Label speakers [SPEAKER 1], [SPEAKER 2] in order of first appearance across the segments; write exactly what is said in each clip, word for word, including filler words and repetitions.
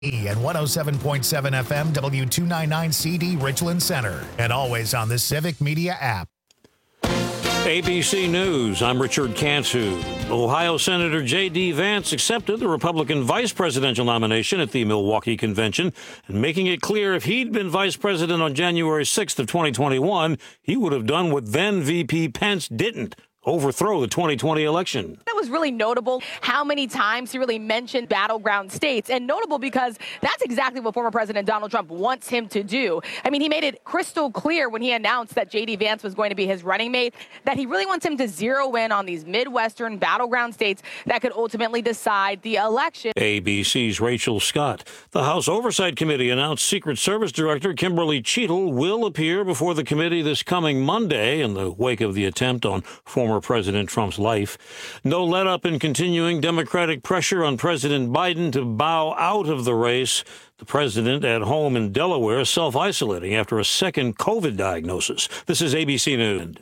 [SPEAKER 1] And one oh seven point seven F M, W two ninety-nine C D, Richland Center. And always on the Civic Media app.
[SPEAKER 2] A B C News, I'm Richard Cantu. Ohio Senator J D. Vance accepted the Republican vice presidential nomination at the Milwaukee convention, and making it clear if he'd been vice president on January sixth of twenty twenty-one, he would have done what then V P Pence didn't: overthrow the twenty twenty election.
[SPEAKER 3] That was really notable how many times he really mentioned battleground states, and notable because that's exactly what former President Donald Trump wants him to do. I mean, he made it crystal clear when he announced that J D. Vance was going to be his running mate that he really wants him to zero in on these Midwestern battleground states that could ultimately decide the election.
[SPEAKER 2] A B C's Rachel Scott. The House Oversight Committee announced Secret Service Director Kimberly Cheatle will appear before the committee this coming Monday in the wake of the attempt on former President Trump's life. No let up in continuing Democratic pressure on President Biden to bow out of the race. The president at home in Delaware self-isolating after a second COVID diagnosis. This is A B C News.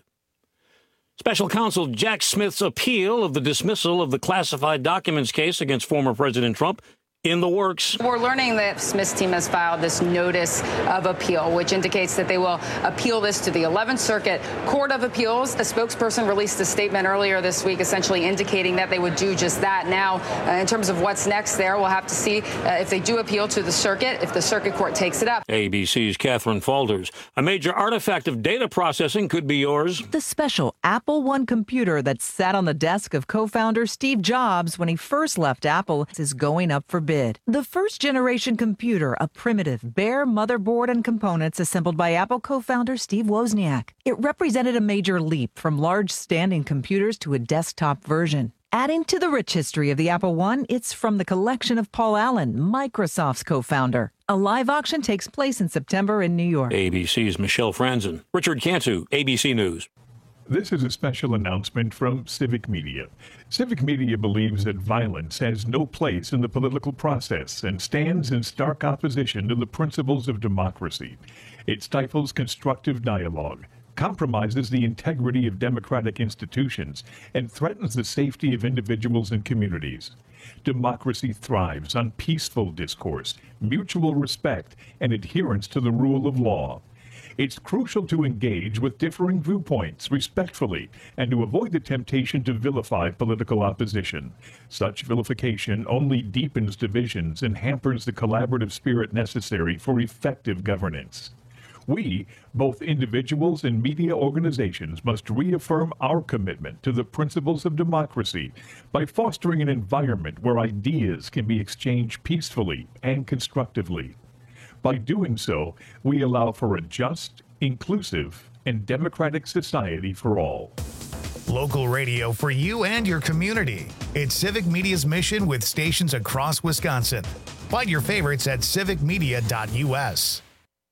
[SPEAKER 2] Special counsel Jack Smith's appeal of the dismissal of the classified documents case against former President Trump in the works.
[SPEAKER 4] We're learning that Smith's team has filed this notice of appeal, which indicates that they will appeal this to the eleventh Circuit Court of Appeals. The spokesperson released a statement earlier this week essentially indicating that they would do just that. Now, uh, in terms of what's next there, we'll have to see uh, if they do appeal to the circuit, if the circuit court takes it up.
[SPEAKER 2] A B C's Catherine Falders. A major artifact of data processing could be yours.
[SPEAKER 5] The special Apple One computer that sat on the desk of co-founder Steve Jobs when he first left Apple is going up for bid. The first generation computer, a primitive, bare motherboard and components assembled by Apple co-founder Steve Wozniak. It represented a major leap from large standing computers to a desktop version. Adding to the rich history of the Apple One, it's from the collection of Paul Allen, Microsoft's co-founder. A live auction takes place in September in New York.
[SPEAKER 2] A B C's Michelle Franzen. Richard Cantu, A B C News.
[SPEAKER 6] This is a special announcement from Civic Media. Civic Media believes that violence has no place in the political process and stands in stark opposition to the principles of democracy. It stifles constructive dialogue, compromises the integrity of democratic institutions, and threatens the safety of individuals and communities. Democracy thrives on peaceful discourse, mutual respect, and adherence to the rule of law. It's crucial to engage with differing viewpoints respectfully and to avoid the temptation to vilify political opposition. Such vilification only deepens divisions and hampers the collaborative spirit necessary for effective governance. We, both individuals and media organizations, must reaffirm our commitment to the principles of democracy by fostering an environment where ideas can be exchanged peacefully and constructively. By doing so, we allow for a just, inclusive, and democratic society for all.
[SPEAKER 1] Local radio for you and your community. It's Civic Media's mission with stations across Wisconsin. Find your favorites at civic media dot U S.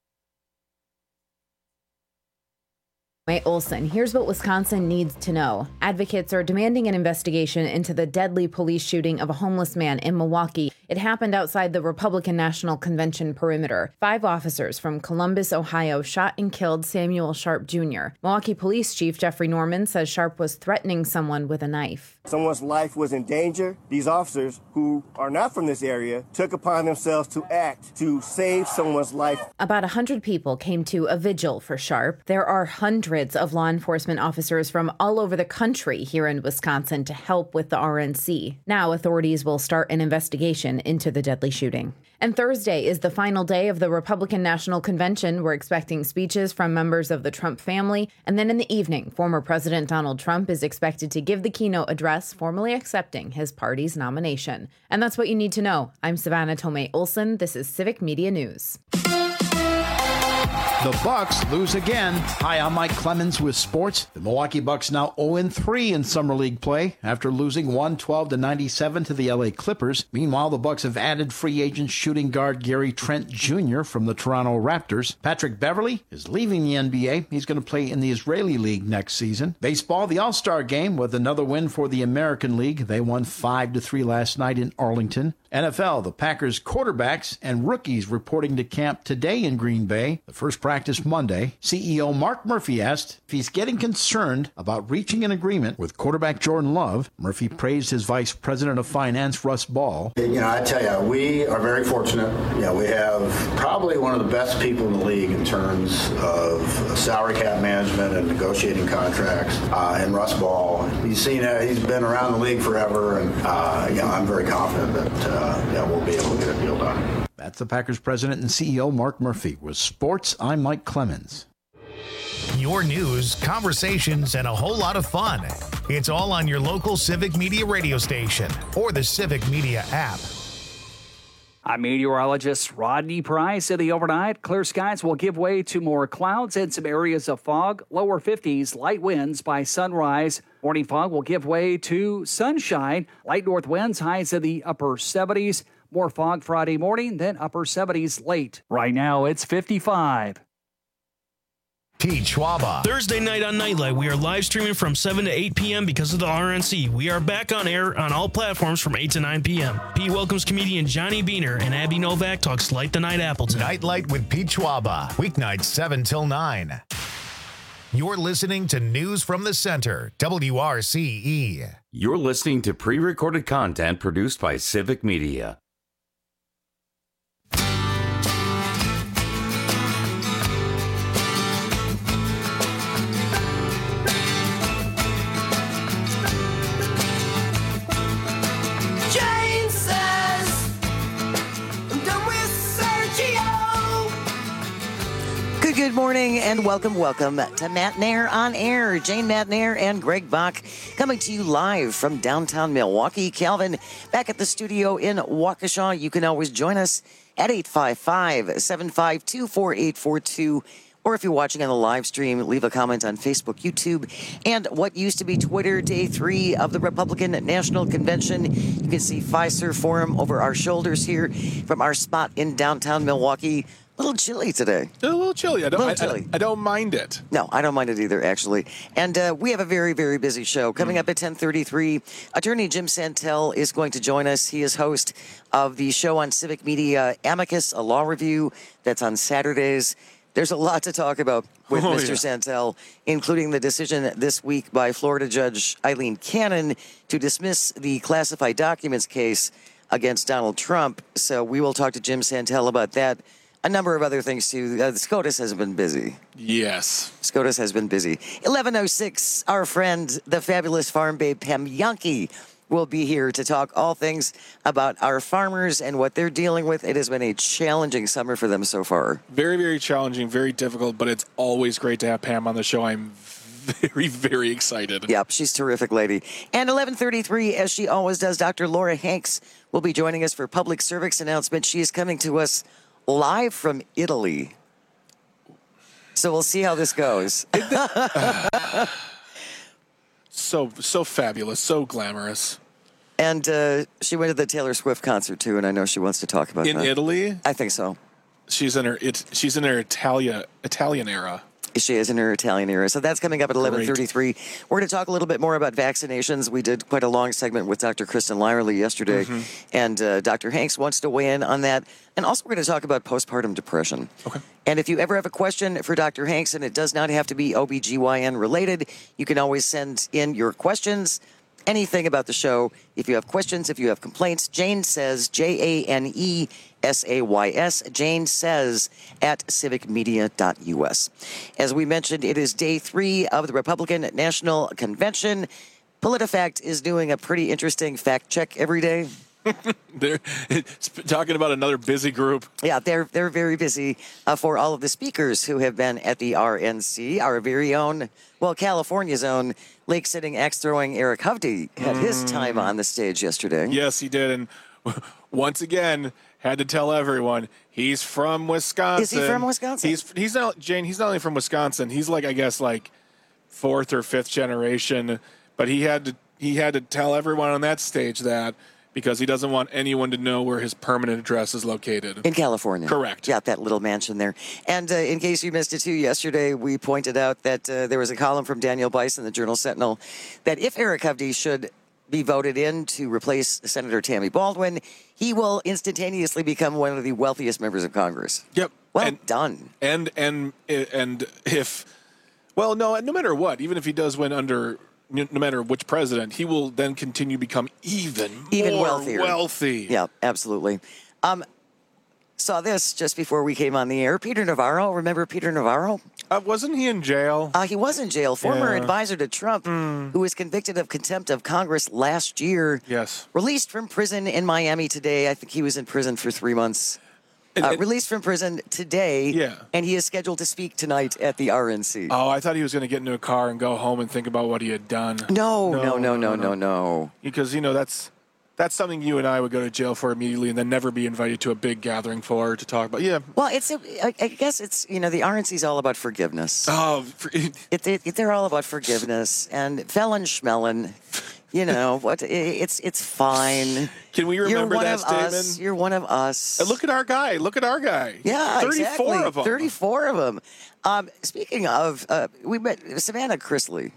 [SPEAKER 7] May Olson, here's what Wisconsin needs to know. Advocates are demanding an investigation into the deadly police shooting of a homeless man in Milwaukee. It happened outside the Republican National Convention perimeter. Five officers from Columbus, Ohio, shot and killed Samuel Sharp Junior Milwaukee Police Chief Jeffrey Norman says Sharp was threatening someone with a knife.
[SPEAKER 8] Someone's life was in danger. These officers, who are not from this area, took upon themselves to act to save someone's life.
[SPEAKER 7] About one hundred people came to a vigil for Sharp. There are hundreds of law enforcement officers from all over the country here in Wisconsin to help with the R N C. Now authorities will start an investigation into the deadly shooting. And Thursday is the final day of the Republican National Convention. We're expecting speeches from members of the Trump family. And then in the evening, former President Donald Trump is expected to give the keynote address, formally accepting his party's nomination. And that's what you need to know. I'm Savannah Tomei Olson. This is Civic Media News.
[SPEAKER 9] The Bucks lose again. Hi, I'm Mike Clemens with sports. The Milwaukee Bucks now oh and three in Summer League play after losing one twelve to ninety-seven to the L A Clippers. Meanwhile, the Bucks have added free agent shooting guard Gary Trent Junior from the Toronto Raptors. Patrick Beverley is leaving the N B A. He's going to play in the Israeli League next season. Baseball, the All-Star Game with another win for the American League. They won five to three last night in Arlington. N F L, the Packers quarterbacks and rookies reporting to camp today in Green Bay. The first practice Monday. C E O Mark Murphy asked if he's getting concerned about reaching an agreement with quarterback Jordan Love. Murphy praised his vice president of finance, Russ Ball.
[SPEAKER 10] You know, I tell you, we are very fortunate. You know, we have probably one of the best people in the league in terms of salary cap management and negotiating contracts. Uh, and Russ Ball, he's seen it. He's been around the league forever, and uh, you know, I'm very confident that uh, yeah, we'll be able to get a deal done.
[SPEAKER 9] That's the Packers president and C E O Mark Murphy. With sports, I'm Mike Clemens.
[SPEAKER 1] Your news, conversations, and a whole lot of fun. It's all on your local Civic Media radio station or the Civic Media app.
[SPEAKER 11] I'm meteorologist Rodney Price. In the overnight, clear skies will give way to more clouds and some areas of fog. Lower fifties, light winds by sunrise. Morning fog will give way to sunshine. Light north winds, highs in the upper seventies. More fog Friday morning, then upper seventies late. Right now, it's fifty-five.
[SPEAKER 1] Pete Schwaba.
[SPEAKER 12] Thursday night on Nightlight, we are live streaming from seven to eight p.m. because of the R N C. We are back on air on all platforms from eight to nine p.m. Pete welcomes comedian Johnny Beaner, and Abby Novak talks Light the Night Appleton.
[SPEAKER 1] Nightlight with Pete Schwaba. Weeknights seven till nine. You're listening to News from the Center, W R C E.
[SPEAKER 13] You're listening to pre-recorded content produced by Civic Media.
[SPEAKER 14] Good morning and welcome, welcome to Matt Nair on Air. Jane Matt Nair and Greg Bach coming to you live from downtown Milwaukee. Calvin back at the studio in Waukesha. You can always join us at eight five five, seven five two, four eight four two. Or if you're watching on the live stream, leave a comment on Facebook, YouTube, and what used to be Twitter, day three of the Republican National Convention. You can see Pfizer Forum over our shoulders here from our spot in downtown Milwaukee. A little chilly today.
[SPEAKER 15] A little chilly. I don't,
[SPEAKER 14] little
[SPEAKER 15] I,
[SPEAKER 14] chilly.
[SPEAKER 15] I, I don't mind it.
[SPEAKER 14] No, I don't mind it either, actually. And uh, we have a very, very busy show. Coming mm. up at ten thirty-three, attorney Jim Santel is going to join us. He is host of the show on Civic Media, Amicus, a law review that's on Saturdays. There's a lot to talk about with oh, Mister Yeah. Santel, including the decision this week by Florida Judge Eileen Cannon to dismiss the classified documents case against Donald Trump. So we will talk to Jim Santel about that. A number of other things, too. Uh, SCOTUS has been busy.
[SPEAKER 15] Yes.
[SPEAKER 14] SCOTUS has been busy. eleven oh six, our friend, the fabulous farm babe, Pam Yankee, will be here to talk all things about our farmers and what they're dealing with. It has been a challenging summer for them so far.
[SPEAKER 15] Very, very challenging, very difficult, but it's always great to have Pam on the show. I'm very, very excited.
[SPEAKER 14] Yep, she's a terrific lady. And eleven thirty-three, as she always does, Doctor Laura Hanks will be joining us for public service announcement. She is coming to us live from Italy. So we'll see how this goes.
[SPEAKER 15] so so fabulous, so glamorous.
[SPEAKER 14] And uh, she went to the Taylor Swift concert too, and I know she wants to talk about
[SPEAKER 15] in
[SPEAKER 14] that.
[SPEAKER 15] In Italy?
[SPEAKER 14] I think so.
[SPEAKER 15] She's in her it, she's in her Italia Italian era.
[SPEAKER 14] She is in her Italian era. So that's coming up at eleven thirty-three. We're going to talk a little bit more about vaccinations. We did quite a long segment with Doctor Kristen Lyerly yesterday, mm-hmm. and uh, Doctor Hanks wants to weigh in on that. And also we're going to talk about postpartum depression.
[SPEAKER 15] Okay.
[SPEAKER 14] And if you ever have a question for Doctor Hanks, and it does not have to be O B G Y N related, you can always send in your questions. Anything about the show. If you have questions, if you have complaints, Jane says, J A N E S A Y S, Jane says at civic media dot U S. As we mentioned, it is day three of the Republican National Convention. PolitiFact is doing a pretty interesting fact check every day.
[SPEAKER 15] They're talking about another busy group.
[SPEAKER 14] Yeah, they're they're very busy uh, for all of the speakers who have been at the R N C. Our very own, well, California's own lake-sitting, axe-throwing Eric Hovde had mm. his time on the stage yesterday.
[SPEAKER 15] Yes, he did, and once again had to tell everyone he's from Wisconsin.
[SPEAKER 14] Is he from Wisconsin?
[SPEAKER 15] He's he's not Jane. He's not only from Wisconsin. He's like I guess like fourth or fifth generation, but he had to he had to tell everyone on that stage that. Because he doesn't want anyone to know where his permanent address is located.
[SPEAKER 14] In California.
[SPEAKER 15] Correct.
[SPEAKER 14] Yeah, that little mansion there. And uh, in case you missed it too, yesterday we pointed out that uh, there was a column from Daniel Bice in the Journal Sentinel that if Eric Hovde should be voted in to replace Senator Tammy Baldwin, he will instantaneously become one of the wealthiest members of Congress.
[SPEAKER 15] Yep.
[SPEAKER 14] Well
[SPEAKER 15] and,
[SPEAKER 14] done.
[SPEAKER 15] And and and if, well, no, no matter what, even if he does win under, no matter which president, he will then continue to become even,
[SPEAKER 14] even
[SPEAKER 15] more
[SPEAKER 14] wealthier.
[SPEAKER 15] wealthy.
[SPEAKER 14] Yeah, absolutely. Um, saw this just before we came on the air. Peter Navarro, remember Peter Navarro?
[SPEAKER 15] Uh, wasn't he in jail?
[SPEAKER 14] Uh, he was in jail. Former
[SPEAKER 15] Yeah.
[SPEAKER 14] advisor to Trump,
[SPEAKER 15] Mm.
[SPEAKER 14] who was convicted of contempt of Congress last year.
[SPEAKER 15] Yes.
[SPEAKER 14] Released from prison in Miami today. I think he was in prison for three months. Uh, released from prison today.
[SPEAKER 15] Yeah.
[SPEAKER 14] And he is scheduled to speak tonight at the R N C.
[SPEAKER 15] Oh, I thought he was going to get into a car and go home and think about what he had done.
[SPEAKER 14] No, no, no, no, no, no.
[SPEAKER 15] Because, you know, that's that's something you and I would go to jail for immediately and then never be invited to a big gathering for to talk about. Yeah.
[SPEAKER 14] Well, it's a, I, I guess it's, you know, the R N C is all about forgiveness.
[SPEAKER 15] Oh, for,
[SPEAKER 14] it, it, they're all about forgiveness and felon schmelon. You know what? It, it's it's fine.
[SPEAKER 15] Can we remember
[SPEAKER 14] You're one
[SPEAKER 15] that
[SPEAKER 14] of
[SPEAKER 15] statement?
[SPEAKER 14] Us. You're one of us.
[SPEAKER 15] And look at our guy. Look at our guy.
[SPEAKER 14] Yeah,
[SPEAKER 15] thirty-four
[SPEAKER 14] exactly.
[SPEAKER 15] of them.
[SPEAKER 14] thirty-four of them. Um, speaking of, uh, we met Savannah Chrisley.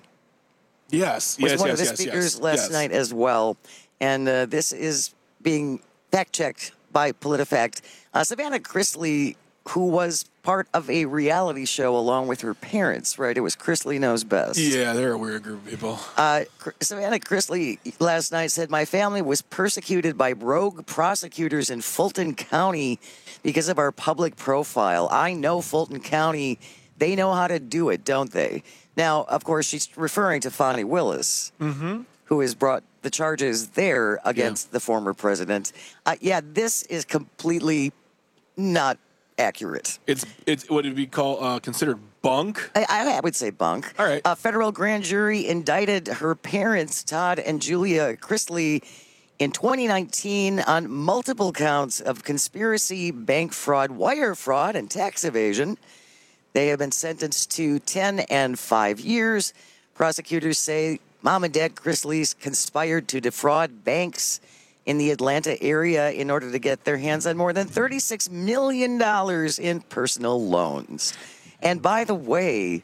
[SPEAKER 15] Yes,
[SPEAKER 14] was
[SPEAKER 15] yes,
[SPEAKER 14] one
[SPEAKER 15] yes,
[SPEAKER 14] of the
[SPEAKER 15] yes,
[SPEAKER 14] speakers
[SPEAKER 15] yes,
[SPEAKER 14] last
[SPEAKER 15] yes.
[SPEAKER 14] night as well, and uh, this is being fact checked by PolitiFact. Uh, Savannah Chrisley, who was part of a reality show along with her parents, right? It was Chrisley Knows Best.
[SPEAKER 15] Yeah, they're a weird group of people.
[SPEAKER 14] Uh, Savannah Chrisley last night said, my family was persecuted by rogue prosecutors in Fulton County because of our public profile. I know Fulton County. They know how to do it, don't they? Now, of course, she's referring to Fani Willis,
[SPEAKER 15] Mm-hmm.
[SPEAKER 14] who has brought the charges there against yeah. the former president. Uh, yeah, this is completely not accurate.
[SPEAKER 15] It's it's what would be called uh, considered bunk.
[SPEAKER 14] I, I would say bunk.
[SPEAKER 15] All right.
[SPEAKER 14] A federal grand jury indicted her parents, Todd and Julia Chrisley, in twenty nineteen on multiple counts of conspiracy, bank fraud, wire fraud, and tax evasion. They have been sentenced to ten and five years. Prosecutors say Mom and Dad Chrisleys conspired to defraud banks in the Atlanta area in order to get their hands on more than thirty-six million dollars in personal loans. And by the way,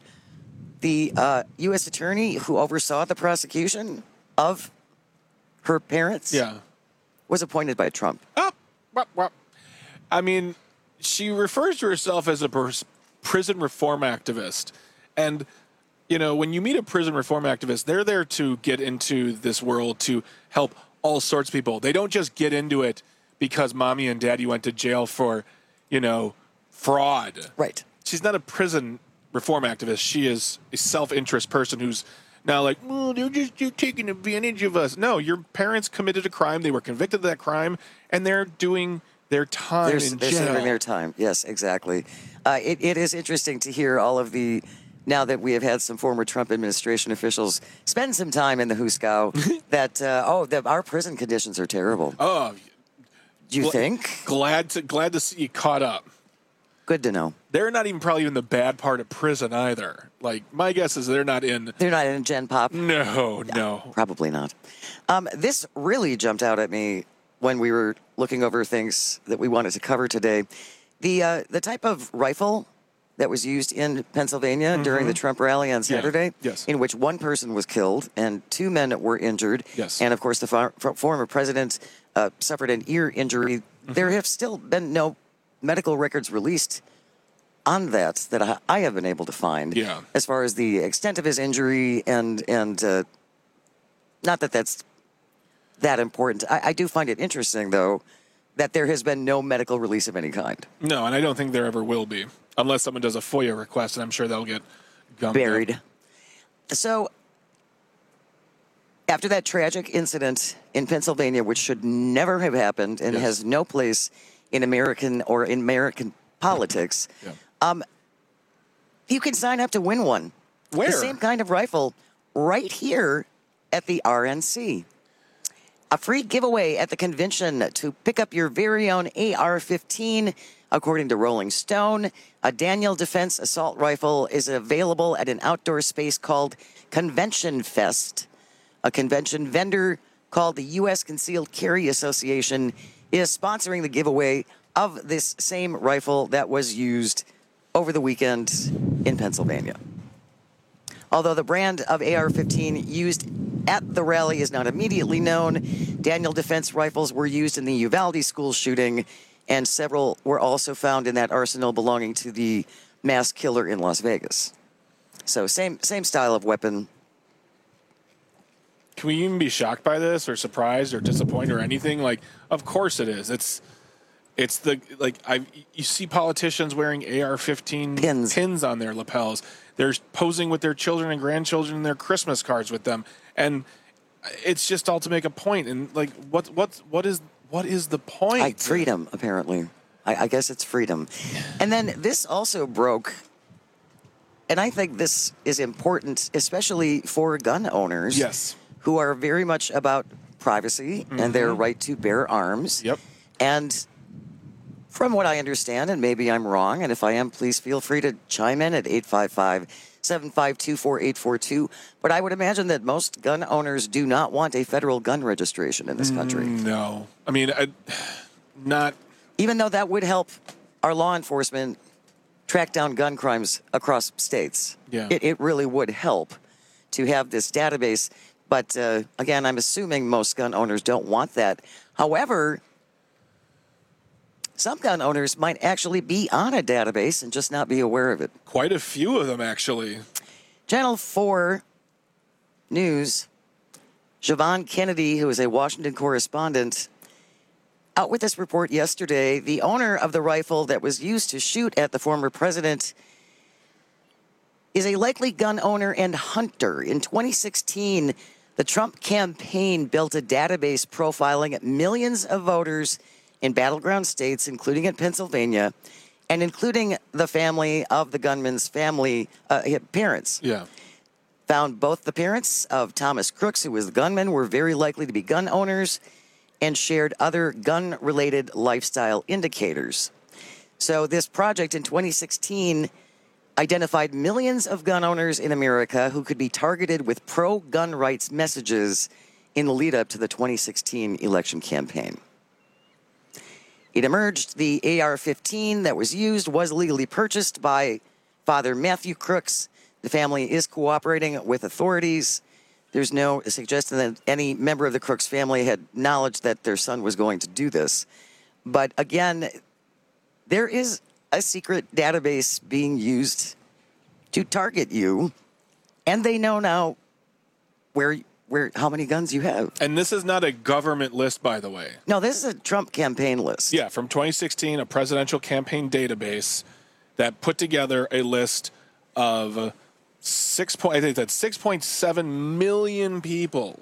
[SPEAKER 14] the uh, U S attorney who oversaw the prosecution of her parents
[SPEAKER 15] yeah.
[SPEAKER 14] was appointed by Trump.
[SPEAKER 15] Oh, well, well. I mean, she refers to herself as a pers- prison reform activist. And, you know, when you meet a prison reform activist, they're there to get into this world to help all sorts of people. They don't just get into it because mommy and daddy went to jail for, you know, fraud.
[SPEAKER 14] Right.
[SPEAKER 15] She's not a prison reform activist. She is a self-interest person who's now like, oh, they're just they're taking advantage of us. No, your parents committed a crime. They were convicted of that crime, and they're doing their time
[SPEAKER 14] they're,
[SPEAKER 15] in
[SPEAKER 14] they're
[SPEAKER 15] jail.
[SPEAKER 14] serving their time. Yes, exactly. Uh, it, it is interesting to hear all of the, now that we have had some former Trump administration officials spend some time in the Huskow, that, uh, oh, the, our prison conditions are terrible.
[SPEAKER 15] Oh,
[SPEAKER 14] do you
[SPEAKER 15] gl-
[SPEAKER 14] think?
[SPEAKER 15] Glad to glad to see you caught up.
[SPEAKER 14] Good to know.
[SPEAKER 15] They're not even probably in the bad part of prison either. Like, my guess is they're not in.
[SPEAKER 14] They're not in Gen Pop?
[SPEAKER 15] No, no.
[SPEAKER 14] Probably not. Um, this really jumped out at me when we were looking over things that we wanted to cover today. The uh, the type of rifle that was used in Pennsylvania mm-hmm. during the Trump rally on Saturday,
[SPEAKER 15] yeah. yes.
[SPEAKER 14] in which one person was killed and two men were injured.
[SPEAKER 15] Yes.
[SPEAKER 14] And, of course, the far- former president uh, suffered an ear injury. Mm-hmm. There have still been no medical records released on that that I, I have been able to find.
[SPEAKER 15] Yeah.
[SPEAKER 14] As far as the extent of his injury and, and uh, not that that's that important. I, I do find it interesting, though, that there has been no medical release of any kind.
[SPEAKER 15] No, and I don't think there ever will be, unless someone does a FOIA request, and I'm sure they'll get gummed
[SPEAKER 14] buried.
[SPEAKER 15] Up.
[SPEAKER 14] So, after that tragic incident in Pennsylvania, which should never have happened and yes. has no place in American or in American politics,
[SPEAKER 15] yeah.
[SPEAKER 14] um, you can sign up to win one.
[SPEAKER 15] Where?
[SPEAKER 14] The same kind of rifle right here at the R N C. A free giveaway at the convention to pick up your very own A R fifteen. According to Rolling Stone, a Daniel Defense assault rifle is available at an outdoor space called Convention Fest. A convention vendor called the U S Concealed Carry Association is sponsoring the giveaway of this same rifle that was used over the weekend in Pennsylvania. Although the brand of A R fifteen used at the rally is not immediately known, Daniel Defense rifles were used in the Uvalde school shooting and several were also found in that arsenal belonging to the mass killer in Las Vegas. So same same style of weapon.
[SPEAKER 15] Can we even be shocked by this or surprised or disappointed or anything? Like, of course it is. It's it's the like I you see politicians wearing A R fifteen
[SPEAKER 14] pins.
[SPEAKER 15] pins on their lapels. They're posing with their children and grandchildren in their Christmas cards with them, and it's just all to make a point. And like, what what what is what is the point?
[SPEAKER 14] Like freedom, apparently. I, I guess it's freedom. And then this also broke. And I think this is important, especially for gun owners.
[SPEAKER 15] Yes.
[SPEAKER 14] Who are very much about privacy mm-hmm. and their right to bear arms.
[SPEAKER 15] Yep.
[SPEAKER 14] And from what I understand, and maybe I'm wrong, and if I am, please feel free to chime in at eight five five, seven five two, four eight four two. But I would imagine that most gun owners do not want a federal gun registration in this country.
[SPEAKER 15] No. I mean, I, not...
[SPEAKER 14] Even though that would help our law enforcement track down gun crimes across states.
[SPEAKER 15] Yeah.
[SPEAKER 14] It, it really would help to have this database. But uh, again, I'm assuming most gun owners don't want that. However, some gun owners might actually be on a database and just not be aware of it.
[SPEAKER 15] Quite a few of them, actually.
[SPEAKER 14] Channel four News, Siobhan Kennedy, who is a Washington correspondent, out with this report yesterday. The owner of the rifle that was used to shoot at the former president is a likely gun owner and hunter. In twenty sixteen, the Trump campaign built a database profiling millions of voters in battleground states, including in Pennsylvania, and including the family of the gunman's family uh, parents.
[SPEAKER 15] Yeah.
[SPEAKER 14] Found both the parents of Thomas Crooks, who was the gunman, were very likely to be gun owners, and shared other gun-related lifestyle indicators. So this project in twenty sixteen identified millions of gun owners in America who could be targeted with pro-gun rights messages in the lead-up to the twenty sixteen election campaign. It emerged the A R fifteen that was used was legally purchased by Father Matthew Crooks. The family is cooperating with authorities. There's no suggestion that any member of the Crooks family had knowledge that their son was going to do this. But again, there is a secret database being used to target you, and they know now where where how many guns you have.
[SPEAKER 15] And this is not a government list, by the way.
[SPEAKER 14] No, this is a Trump campaign list.
[SPEAKER 15] Yeah, from twenty sixteen, a presidential campaign database that put together a list of six point I think that's six point seven million people.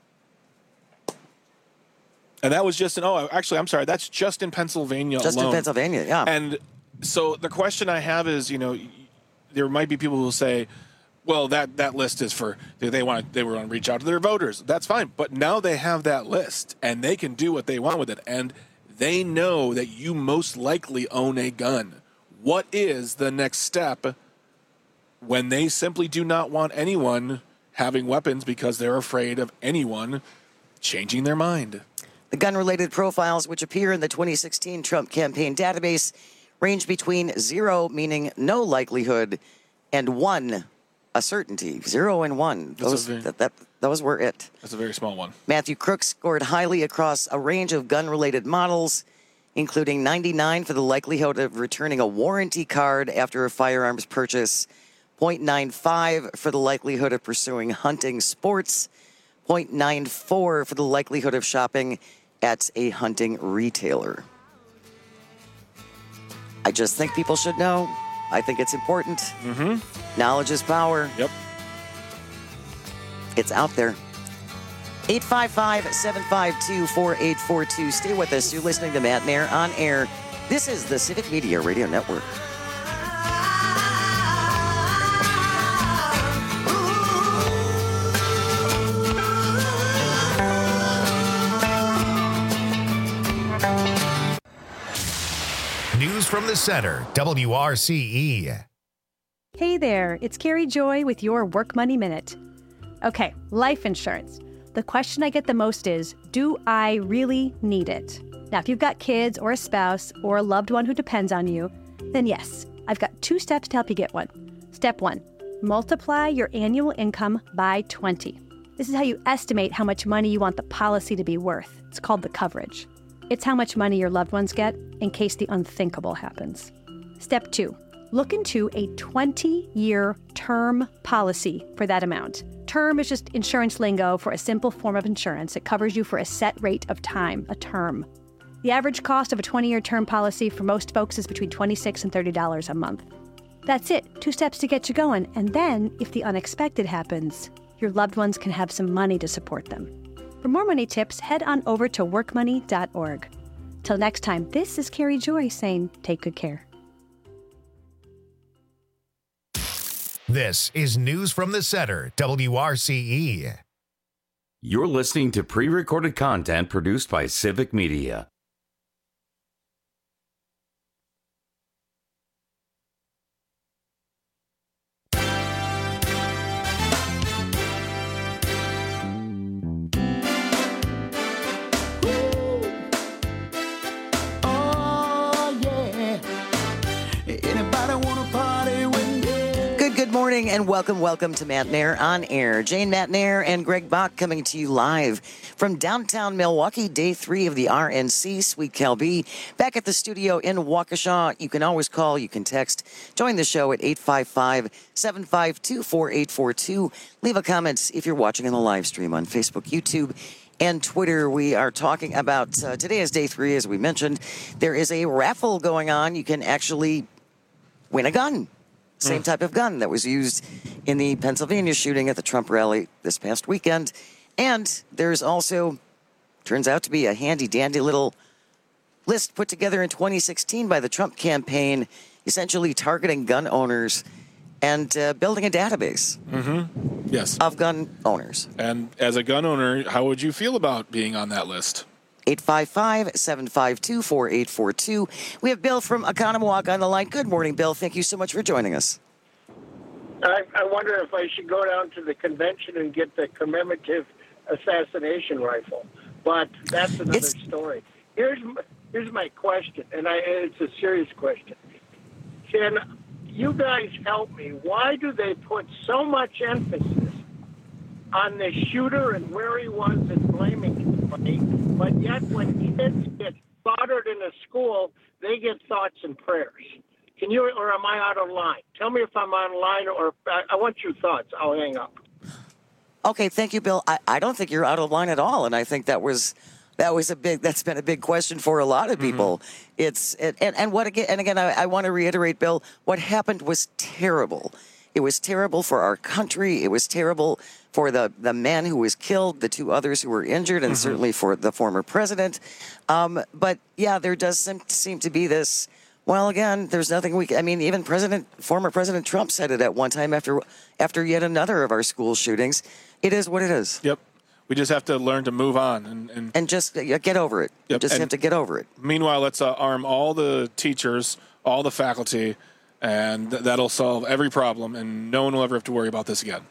[SPEAKER 15] And that was just in oh actually I'm sorry, that's just in Pennsylvania
[SPEAKER 14] just
[SPEAKER 15] alone.
[SPEAKER 14] in Pennsylvania, yeah.
[SPEAKER 15] And so the question I have is, you know, there might be people who will say, well, that, that list is for they want they want to reach out to their voters. That's fine, but now they have that list and they can do what they want with it, and they know that you most likely own a gun. What is the next step when they simply do not want anyone having weapons because they're afraid of anyone changing their mind?
[SPEAKER 14] The gun-related profiles, which appear in the twenty sixteen Trump campaign database, range between zero, meaning no likelihood, and one, a certainty. Zero and one. Those, very, that, that, those were it.
[SPEAKER 15] That's a very small one.
[SPEAKER 14] Matthew Crooks scored highly across a range of gun-related models, including ninety-nine for the likelihood of returning a warranty card after a firearms purchase, zero point nine five for the likelihood of pursuing hunting sports, zero point nine four for the likelihood of shopping at a hunting retailer. I just think people should know. I think it's important.
[SPEAKER 15] Mm-hmm.
[SPEAKER 14] Knowledge is power.
[SPEAKER 15] Yep.
[SPEAKER 14] It's out there. eight five five, seven five two, four eight four two. Stay with us. You're listening to Matt Nair on air. This is the Civic Media Radio Network.
[SPEAKER 1] News from the center, W R C E.
[SPEAKER 16] Hey there, it's Carrie Joy with your Work Money Minute. Okay, life insurance. The question I get the most is, do I really need it? Now, if you've got kids or a spouse or a loved one who depends on you, then yes, I've got two steps to help you get one. Step one, multiply your annual income by twenty. This is how you estimate how much money you want the policy to be worth. It's called the coverage. It's how much money your loved ones get in case the unthinkable happens. Step two, look into a twenty-year term policy for that amount. Term is just insurance lingo for a simple form of insurance. It covers you for a set rate of time, a term. The average cost of a twenty-year term policy for most folks is between twenty-six dollars and thirty dollars a month. That's it, two steps to get you going. And then, if the unexpected happens, your loved ones can have some money to support them. For more money tips, head on over to work money dot org. Till next time, this is Carrie Joy saying take good care.
[SPEAKER 1] This is News from the Center, W R C E.
[SPEAKER 13] You're listening to pre-recorded content produced by Civic Media.
[SPEAKER 14] Good morning and welcome, welcome to Matt Nair on Air. Jane Matt Nair and Greg Bach coming to you live from downtown Milwaukee, day three of the R N C, Sweet Cal B. Back at the studio in Waukesha. You can always call, you can text. Join the show at eight five five, seven five two, four eight four two. Leave a comment if you're watching in the live stream on Facebook, YouTube, and Twitter. We are talking about, uh, today is day three, as we mentioned. There is a raffle going on. You can actually win a gun. Same type of gun that was used in the Pennsylvania shooting at the Trump rally this past weekend. And there's also, turns out to be a handy-dandy little list put together in twenty sixteen by the Trump campaign, essentially targeting gun owners and uh, building a database
[SPEAKER 15] Mm-hmm. Yes.
[SPEAKER 14] of gun owners.
[SPEAKER 15] And as a gun owner, how would you feel about being on that list?
[SPEAKER 14] eight five five, seven five two, four eight four two. We have Bill from Oconomowoc on the line. Good morning, Bill. Thank you so much for joining us.
[SPEAKER 17] I, I wonder if I should go down to the convention and get the commemorative assassination rifle. But that's another
[SPEAKER 14] It's-
[SPEAKER 17] story. Here's my, here's my question, and I, it's a serious question. Can you guys help me? Why do they put so much emphasis on the shooter and where he was and blaming somebody, but yet when kids get slaughtered in a school, they get thoughts and prayers? Can you, or am I out of line? Tell me if I'm online, or I, I want your thoughts. I'll hang up.
[SPEAKER 14] Okay, thank you, Bill. I, I don't think you're out of line at all, and I think that was that was a big that's been a big question for a lot of people. Mm-hmm. It's it, and and what again and again I, I want to reiterate, Bill. What happened was terrible. It was terrible for our country. It was terrible for the, the man who was killed, the two others who were injured, and mm-hmm. certainly for the former president. Um, but, yeah, there does seem, seem to be this, well, again, there's nothing we can, I mean, even President, former President Trump said it at one time after after yet another of our school shootings. It is what it is.
[SPEAKER 15] Yep. We just have to learn to move on. And, and,
[SPEAKER 14] and just uh, get over it.
[SPEAKER 15] Yep.
[SPEAKER 14] You just
[SPEAKER 15] and
[SPEAKER 14] have to get over it.
[SPEAKER 15] Meanwhile, let's uh, arm all the teachers, all the faculty, and th- that'll solve every problem, and no one will ever have to worry about this again.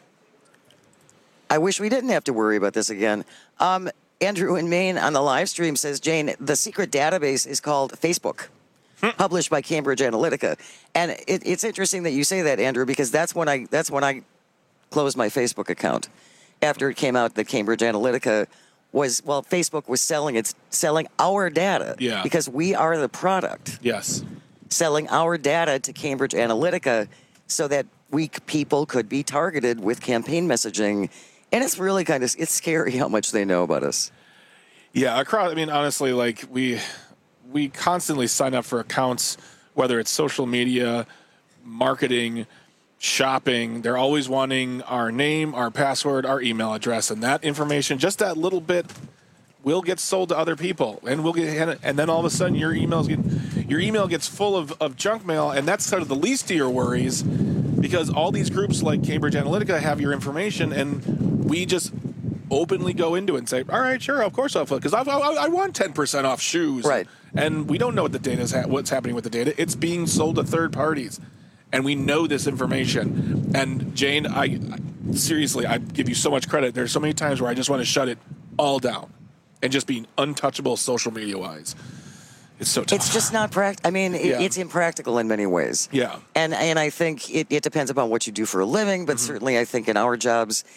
[SPEAKER 14] I wish we didn't have to worry about this again. Um, Andrew in Maine on the live stream says, Jane, the secret database is called Facebook, published by Cambridge Analytica. And it, it's interesting that you say that, Andrew, because that's when I that's when I closed my Facebook account after it came out that Cambridge Analytica was, well, Facebook was selling it's selling our data
[SPEAKER 15] yeah.
[SPEAKER 14] because we are the product.
[SPEAKER 15] Yes.
[SPEAKER 14] Selling our data to Cambridge Analytica so that weak people could be targeted with campaign messaging. And it's really kind of, it's scary how much they know about us.
[SPEAKER 15] Yeah, across, I mean, honestly, like we we constantly sign up for accounts, whether it's social media, marketing, shopping. They're always wanting our name, our password, our email address, and that information, just that little bit, will get sold to other people, and we'll get, and then all of a sudden your emails get, your email gets full of, of junk mail, and that's sort of the least of your worries, because all these groups like Cambridge Analytica have your information, and we just openly go into it and say, all right, sure, of course I'll fill it, because I, I, I want ten percent off shoes,
[SPEAKER 14] right?
[SPEAKER 15] And we don't know what the data is, ha- what's happening with the data. It's being sold to third parties, and we know this information. And Jane, I, I seriously, I give you so much credit. There's so many times where I just want to shut it all down and just be untouchable social media wise. It's so tough.
[SPEAKER 14] It's just not practical. I mean, it,
[SPEAKER 15] Yeah.
[SPEAKER 14] it's impractical in many ways.
[SPEAKER 15] Yeah.
[SPEAKER 14] And and I think it, it depends upon what you do for a living, but
[SPEAKER 15] Mm-hmm.
[SPEAKER 14] certainly I think in our jobs,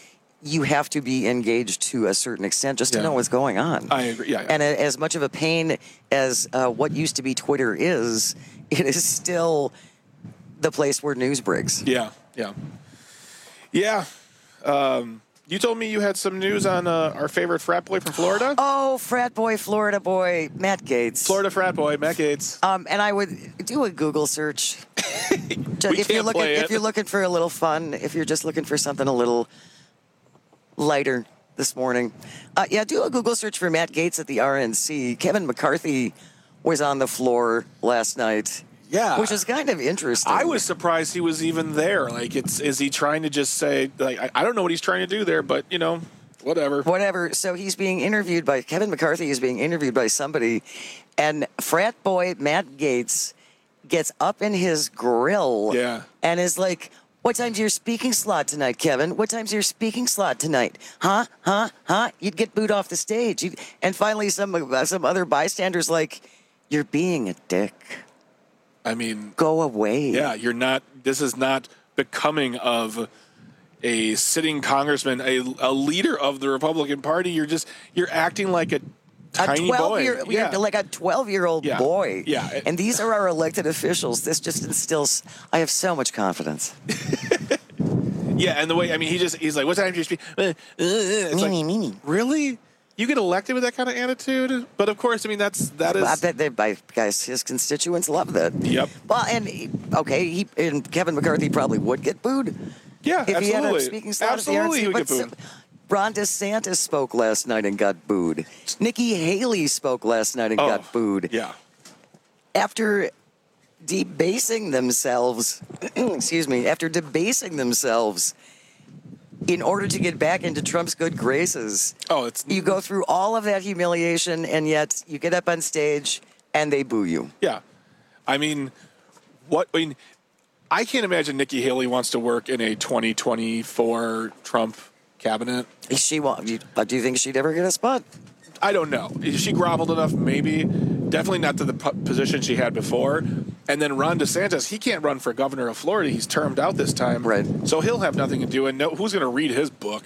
[SPEAKER 14] you have to be engaged to a certain extent just to
[SPEAKER 15] Yeah.
[SPEAKER 14] know what's going on.
[SPEAKER 15] I agree. Yeah, yeah.
[SPEAKER 14] And a, as much of a pain as uh, what used to be Twitter is, it is still the place where news breaks.
[SPEAKER 15] Yeah, yeah. Yeah. Um, you told me you had some news on uh, our favorite frat boy from Florida?
[SPEAKER 14] Oh, frat boy, Florida boy, Matt Gaetz.
[SPEAKER 15] Florida frat boy, Matt Gaetz.
[SPEAKER 14] Um, and I would do a Google search. Ju-
[SPEAKER 15] We
[SPEAKER 14] if you're
[SPEAKER 15] can't
[SPEAKER 14] looking,
[SPEAKER 15] play
[SPEAKER 14] if
[SPEAKER 15] it.
[SPEAKER 14] you're looking for a little fun, if you're just looking for something a little lighter this morning, uh, yeah, do a Google search for Matt Gaetz at the R N C. Kevin McCarthy was on the floor last night.
[SPEAKER 15] Yeah.
[SPEAKER 14] Which is kind of interesting.
[SPEAKER 15] I was surprised he was even there. Like, it's is he trying to just say, like, I, I don't know what he's trying to do there, but, you know, whatever.
[SPEAKER 14] Whatever. So he's being interviewed by, Kevin McCarthy is being interviewed by somebody, and frat boy Matt Gaetz gets up in his grill
[SPEAKER 15] Yeah.
[SPEAKER 14] and is like, what time's your speaking slot tonight, Kevin? What time's your speaking slot tonight? Huh? Huh? Huh? You'd get booed off the stage. You'd, and finally, some uh, some other bystanders like, you're being a dick.
[SPEAKER 15] I mean,
[SPEAKER 14] go away.
[SPEAKER 15] Yeah, you're not, this is not becoming of a sitting congressman, a, a leader of the Republican Party. You're just, you're acting like a tiny
[SPEAKER 14] a twelve
[SPEAKER 15] boy.
[SPEAKER 14] Year,
[SPEAKER 15] yeah.
[SPEAKER 14] Like a twelve-year-old
[SPEAKER 15] Yeah.
[SPEAKER 14] boy.
[SPEAKER 15] Yeah.
[SPEAKER 14] And these are our elected officials. This just instills, I have so much confidence.
[SPEAKER 15] Yeah, and the way, I mean, he just, he's like, what time do you speak? Uh, uh, uh. It's like, really? You get elected with that kind of attitude? But of course, I mean, that's, that is.
[SPEAKER 14] I bet they, by, guys, his constituents love that.
[SPEAKER 15] Yep.
[SPEAKER 14] Well, and, he- okay, he, and Kevin McCarthy probably would get booed.
[SPEAKER 15] Yeah,
[SPEAKER 14] if he had a
[SPEAKER 15] absolutely.
[SPEAKER 14] speaking slot
[SPEAKER 15] Absolutely, he
[SPEAKER 14] at the
[SPEAKER 15] would
[SPEAKER 14] R N C.
[SPEAKER 15] get
[SPEAKER 14] But
[SPEAKER 15] booed.
[SPEAKER 14] so- Ron DeSantis spoke last night and got booed. Nikki Haley spoke last night and
[SPEAKER 15] Oh,
[SPEAKER 14] got booed.
[SPEAKER 15] Yeah.
[SPEAKER 14] After debasing themselves, excuse me, after debasing themselves in order to get back into Trump's good graces.
[SPEAKER 15] Oh, it's
[SPEAKER 14] you go through all of that humiliation, and yet you get up on stage and they boo you.
[SPEAKER 15] Yeah. I mean, what, I mean, I can't imagine Nikki Haley wants to work in a twenty twenty-four Trump cabinet.
[SPEAKER 14] She won't. You, do you think she'd ever get a spot?
[SPEAKER 15] I don't know. Is she groveled enough? Maybe. Definitely not to the p- position she had before. And then Ron DeSantis, he can't run for governor of Florida. He's termed out this time.
[SPEAKER 14] Right.
[SPEAKER 15] So he'll have nothing to do. And no, who's going to read his book?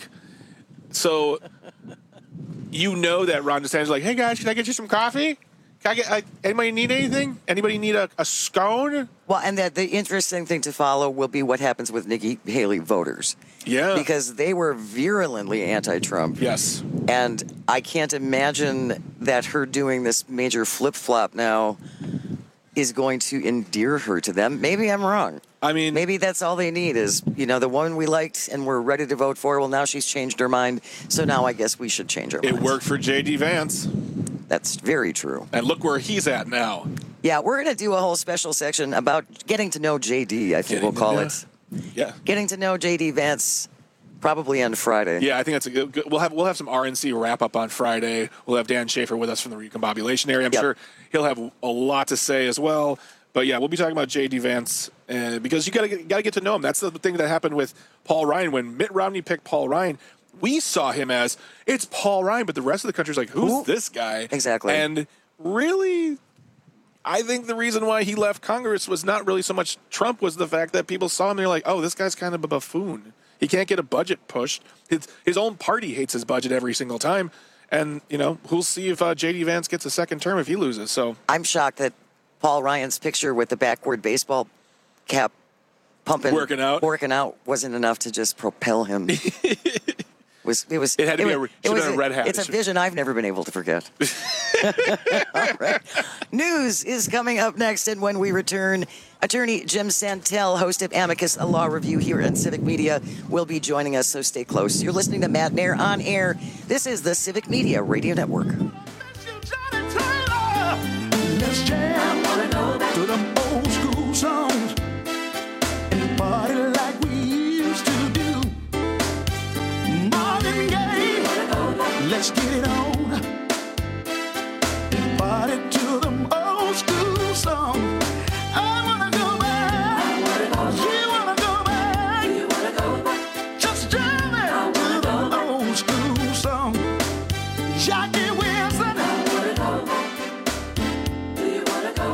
[SPEAKER 15] So you know that Ron DeSantis is like, hey, guys, can I get you some coffee? Can I get, uh, anybody need anything? Anybody need a, a scone?
[SPEAKER 14] Well, and that the interesting thing to follow will be what happens with Nikki Haley voters.
[SPEAKER 15] Yeah.
[SPEAKER 14] Because they were virulently anti-Trump.
[SPEAKER 15] Yes.
[SPEAKER 14] And I can't imagine that her doing this major flip-flop now is going to endear her to them. Maybe I'm wrong.
[SPEAKER 15] I mean,
[SPEAKER 14] maybe that's all they need is, you know, the woman we liked and we're ready to vote for. Well, now she's changed her mind. So now I guess we should change our
[SPEAKER 15] It
[SPEAKER 14] minds.
[SPEAKER 15] worked for J D Vance.
[SPEAKER 14] That's very true.
[SPEAKER 15] And look where he's at now.
[SPEAKER 14] Yeah, we're going to do a whole special section about getting to know J D, I think
[SPEAKER 15] Getting
[SPEAKER 14] we'll
[SPEAKER 15] to
[SPEAKER 14] call
[SPEAKER 15] know-
[SPEAKER 14] it.
[SPEAKER 15] Yeah.
[SPEAKER 14] Getting to know J D Vance probably on Friday.
[SPEAKER 15] Yeah, I think that's a good, good. We'll have we'll have some R N C wrap up on Friday. We'll have Dan Schaefer with us from the Recombobulation area. I'm
[SPEAKER 14] Yep.
[SPEAKER 15] sure he'll have a lot to say as well. But yeah, we'll be talking about J D Vance uh, because you got to got to get to know him. That's the thing that happened with Paul Ryan when Mitt Romney picked Paul Ryan. We saw him as it's Paul Ryan, but the rest of the country's like, who's
[SPEAKER 14] Who?
[SPEAKER 15] this guy?
[SPEAKER 14] Exactly.
[SPEAKER 15] And really, I think the reason why he left Congress was not really so much Trump, was the fact that people saw him and they're like, oh, this guy's kind of a buffoon. He can't get a budget pushed. His, his own party hates his budget every single time. And, you know, we'll see if uh, J D Vance gets a second term if he loses. So
[SPEAKER 14] I'm shocked that Paul Ryan's picture with the backward baseball cap pumping,
[SPEAKER 15] Working out.
[SPEAKER 14] working out wasn't enough to just propel him. was it was
[SPEAKER 15] It had to be a-
[SPEAKER 14] was-
[SPEAKER 15] should've
[SPEAKER 14] was
[SPEAKER 15] been a red hat.
[SPEAKER 14] It's
[SPEAKER 15] It
[SPEAKER 14] a
[SPEAKER 15] should-
[SPEAKER 14] vision I've never been able to forget. All right. News is coming up next, and when we return, attorney Jim Santel, host of Amicus, a law review here at Civic Media, will be joining us, so stay close. You're listening to Matt Nair on air. This is the Civic Media Radio Network.
[SPEAKER 18] Let's jam to them old school songs and party like we used to do. Marvin Gaye, let's get it on. Party to them old school songs. I wanna go back. You wanna go back. You wanna go back. Just jam it to them old school songs. Jackie Wilson. I wanna go back.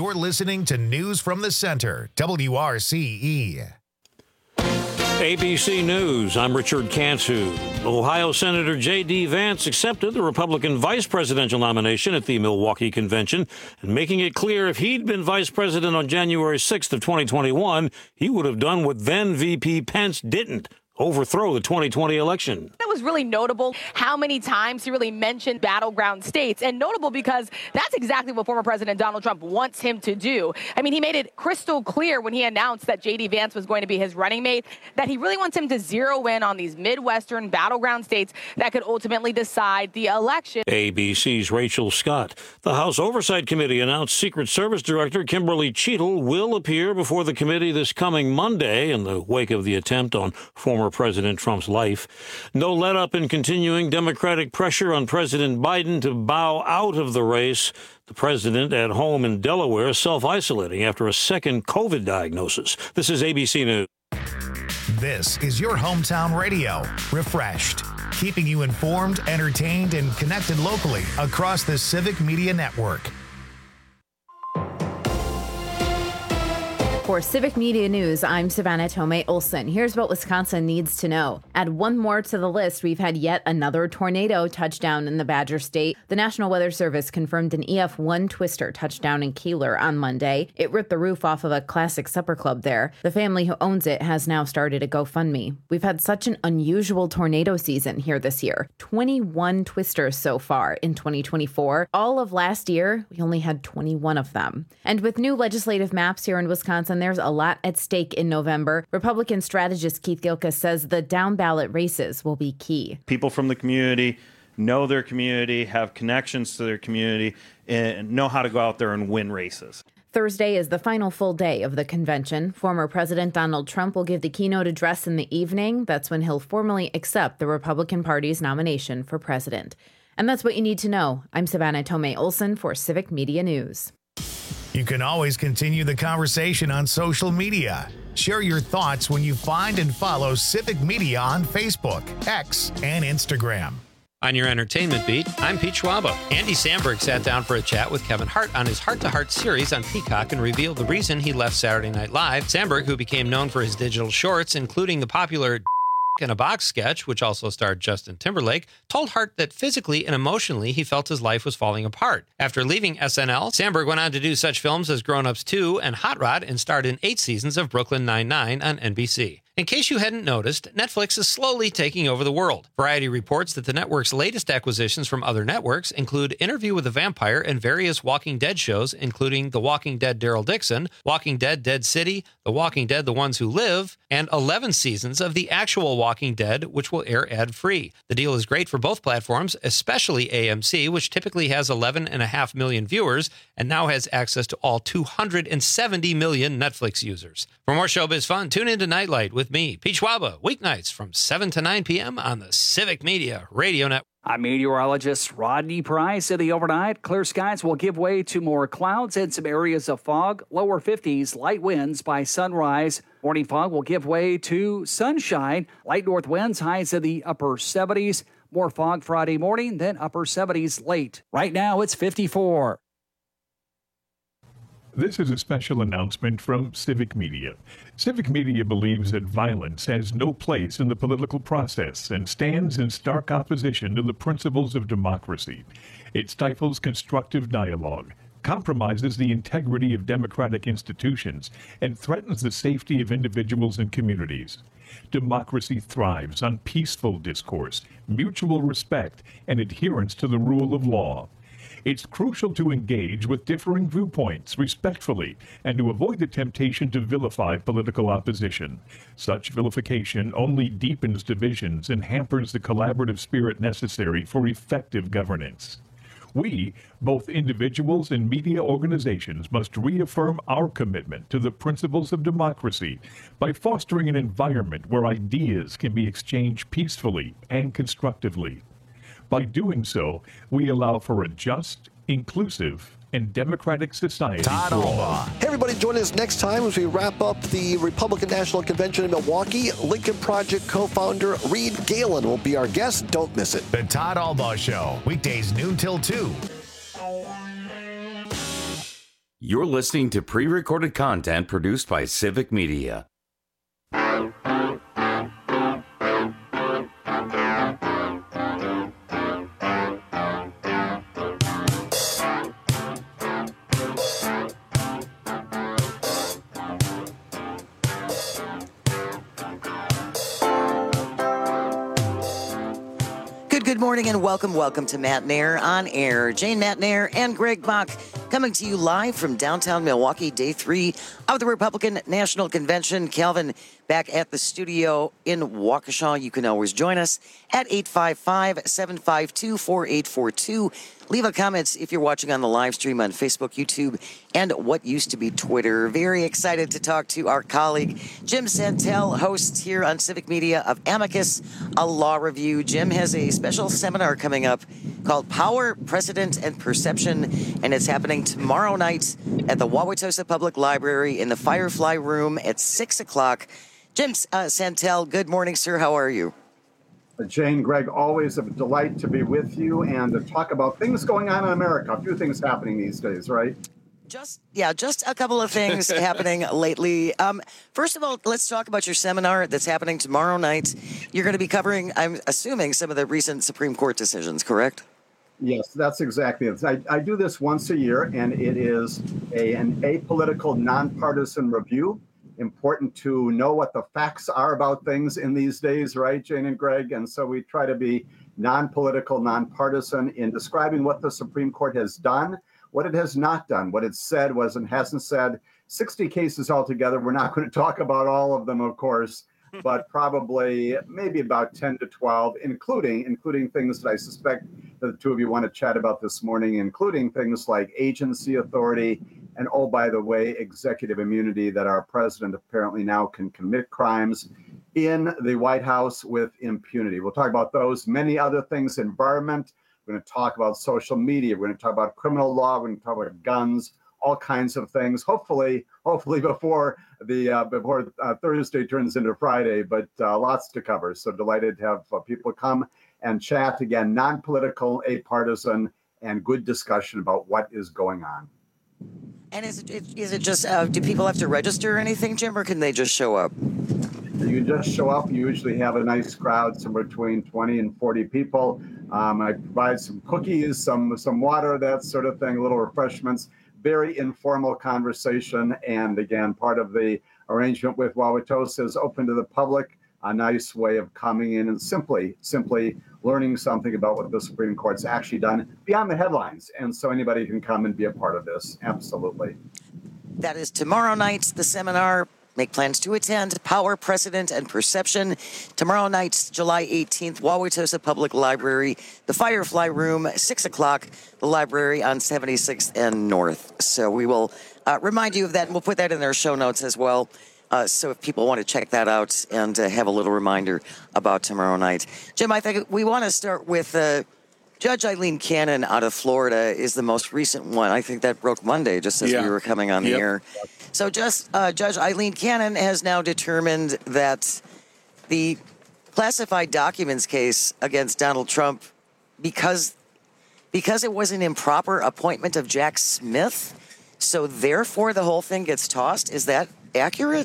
[SPEAKER 1] You're listening to News from the Center, W R C E.
[SPEAKER 2] A B C News, I'm Richard Cantu. Ohio Senator J D. Vance accepted the Republican vice presidential nomination at the Milwaukee convention, and making it clear if he'd been vice president on January sixth of twenty twenty-one, he would have done what then V P Pence didn't: overthrow the twenty twenty election.
[SPEAKER 3] It was really notable how many times he really mentioned battleground states, and notable because that's exactly what former President Donald Trump wants him to do. I mean, he made it crystal clear when he announced that J D. Vance was going to be his running mate that he really wants him to zero in on these Midwestern battleground states that could ultimately decide the election.
[SPEAKER 2] A B C's Rachel Scott. The House Oversight Committee announced Secret Service Director Kimberly Cheatle will appear before the committee this coming Monday in the wake of the attempt on former President Trump's life. No let up in continuing Democratic pressure on President Biden to bow out of the race. The president at home in Delaware self-isolating after a second COVID diagnosis. This is A B C News.
[SPEAKER 1] This is your hometown radio, refreshed, keeping you informed, entertained, and connected locally across the Civic Media Network.
[SPEAKER 7] For Civic Media News, I'm Savannah Tomei Olson. Here's what Wisconsin needs to know. Add one more to the list, we've had yet another tornado touchdown in the Badger State. The National Weather Service confirmed an E F one twister touchdown in Keeler on Monday. It ripped the roof off of a classic supper club there. The family who owns it has now started a GoFundMe. We've had such an unusual tornado season here this year. twenty-one twisters so far in twenty twenty-four. All of last year, we only had twenty-one of them. And with new legislative maps here in Wisconsin, there's a lot at stake in November. Republican strategist Keith Gilkes says the down-ballot races will be key.
[SPEAKER 19] People from the community know their community, have connections to their community, and know how to go out there and win races.
[SPEAKER 7] Thursday is the final full day of the convention. Former President Donald Trump will give the keynote address in the evening. That's when he'll formally accept the Republican Party's nomination for president. And that's what you need to know. I'm Savannah Tomei Olson for Civic Media News.
[SPEAKER 1] You can always continue the conversation on social media. Share your thoughts when you find and follow Civic Media on Facebook, X, and Instagram.
[SPEAKER 20] On your entertainment beat, I'm Pete Schwaba. Andy Samberg sat down for a chat with Kevin Hart on his Heart to Heart series on Peacock and revealed the reason he left Saturday Night Live. Samberg, who became known for his digital shorts, including the popular in a Box sketch, which also starred Justin Timberlake, told Hart that physically and emotionally he felt his life was falling apart. After leaving S N L, Samberg went on to do such films as Grown Ups two and Hot Rod, and starred in eight seasons of Brooklyn Nine-Nine on N B C. In case you hadn't noticed, Netflix is slowly taking over the world. Variety reports that the network's latest acquisitions from other networks include Interview with the Vampire and various Walking Dead shows, including The Walking Dead Daryl Dixon, Walking Dead Dead City, The Walking Dead The Ones Who Live, and eleven seasons of the actual Walking Dead, which will air ad-free. The deal is great for both platforms, especially A M C, which typically has eleven point five million viewers and now has access to all two hundred seventy million Netflix users. For more showbiz fun, tune into Nightlight with me, Pete Schwaba, weeknights from seven to nine p.m. on the Civic Media Radio Network.
[SPEAKER 11] I'm meteorologist Rodney Price. In the overnight, clear skies will give way to more clouds and some areas of fog. Lower fifties, light winds by sunrise. Morning fog will give way to sunshine. Light north winds, highs in the upper seventies. More fog Friday morning, then upper seventies late. Right now, it's fifty-four.
[SPEAKER 6] This is a special announcement from Civic Media. Civic Media believes that violence has no place in the political process and stands in stark opposition to the principles of democracy. It stifles constructive dialogue, compromises the integrity of democratic institutions, and threatens the safety of individuals and communities. Democracy thrives on peaceful discourse, mutual respect, and adherence to the rule of law. It's crucial to engage with differing viewpoints respectfully and to avoid the temptation to vilify political opposition. Such vilification only deepens divisions and hampers the collaborative spirit necessary for effective governance. We, both individuals and media organizations, must reaffirm our commitment to the principles of democracy by fostering an environment where ideas can be exchanged peacefully and constructively. By doing so, we allow for a just, inclusive, and democratic society
[SPEAKER 1] Todd
[SPEAKER 6] for all.
[SPEAKER 1] Alba.
[SPEAKER 21] Hey, everybody, join us next time as we wrap up the Republican National Convention in Milwaukee. Lincoln Project co-founder Reed Galen will be our guest. Don't miss it.
[SPEAKER 1] The Todd Alba Show, weekdays noon till two.
[SPEAKER 13] You're listening to pre-recorded content produced by Civic Media.
[SPEAKER 14] Good morning and welcome, welcome to Matt Nair on Air. Jane Matt Nair and Greg Bach coming to you live from downtown Milwaukee, day three of the Republican National Convention. Calvin back at the studio in Waukesha. You can always join us at eight five five, seven five two, four eight four two. Leave a comment if you're watching on the live stream on Facebook, YouTube, and what used to be Twitter. Very excited to talk to our colleague, Jim Santel, host here on Civic Media of Amicus, a law review. Jim has a special seminar coming up called Power, Precedent, and Perception, and it's happening tomorrow night at the Wauwatosa Public Library in the Firefly Room at six o'clock. Jim uh, Santel, good morning, sir. How are you?
[SPEAKER 4] Jane, Greg, always a delight to be with you and to talk about things going on in America. A few things happening these days, right?
[SPEAKER 14] Just, yeah, just a couple of things happening lately. Um, first of all, let's talk about your seminar that's happening tomorrow night. You're going to be covering, I'm assuming, some of the recent Supreme Court decisions, correct?
[SPEAKER 4] Yes, that's exactly it. I, I do this once a year, and it is a, an apolitical, nonpartisan review. Important to know what the facts are about things in these days, right, Jane and Greg? And so we try to be non-political, nonpartisan in describing what the Supreme Court has done, what it has not done, what it said was and hasn't said. sixty cases altogether. We're not going to talk about all of them, of course, but probably maybe about ten to twelve, including including things that I suspect that the two of you want to chat about this morning, including things like agency authority and, oh, by the way, executive immunity, that our president apparently now can commit crimes in the White House with impunity. We'll talk about those, many other things, environment. We're going to talk about social media. We're going to talk about criminal law. We're going to talk about guns, all kinds of things. Hopefully, hopefully before the uh, before uh, Thursday turns into Friday, but uh, lots to cover. So delighted to have uh, people come and chat again, non-political, apartisan, and good discussion about what is going on.
[SPEAKER 14] And is it, is it just, uh, do people have to register or anything, Jim, or can they just show up?
[SPEAKER 4] You just show up. You usually have a nice crowd, somewhere between twenty and forty people. Um, I provide some cookies, some some water, that sort of thing, little refreshments. Very informal conversation. And again, part of the arrangement with Wauwatosa is open to the public, a nice way of coming in and simply, simply learning something about what the Supreme Court's actually done beyond the headlines. And so anybody can come and be a part of this. Absolutely.
[SPEAKER 14] That is tomorrow night, the seminar. Make plans to attend. Power, Precedent, and Perception. Tomorrow night, July eighteenth, Wauwatosa Public Library, the Firefly Room, six o'clock, the library on seventy-sixth and North. So we will uh, remind you of that, and we'll put that in our show notes as well. Uh, so if people want to check that out and uh, have a little reminder about tomorrow night. Jim, I think we want to start with uh, Judge Eileen Cannon out of Florida is the most recent one. I think that broke Monday just as
[SPEAKER 15] yeah.
[SPEAKER 4] we
[SPEAKER 14] were coming on
[SPEAKER 4] yep.
[SPEAKER 14] the air. So just uh, Judge Eileen Cannon has now determined that the classified documents case against Donald Trump, because because it was an improper appointment of Jack Smith, so therefore the whole thing gets tossed. Is that accurate?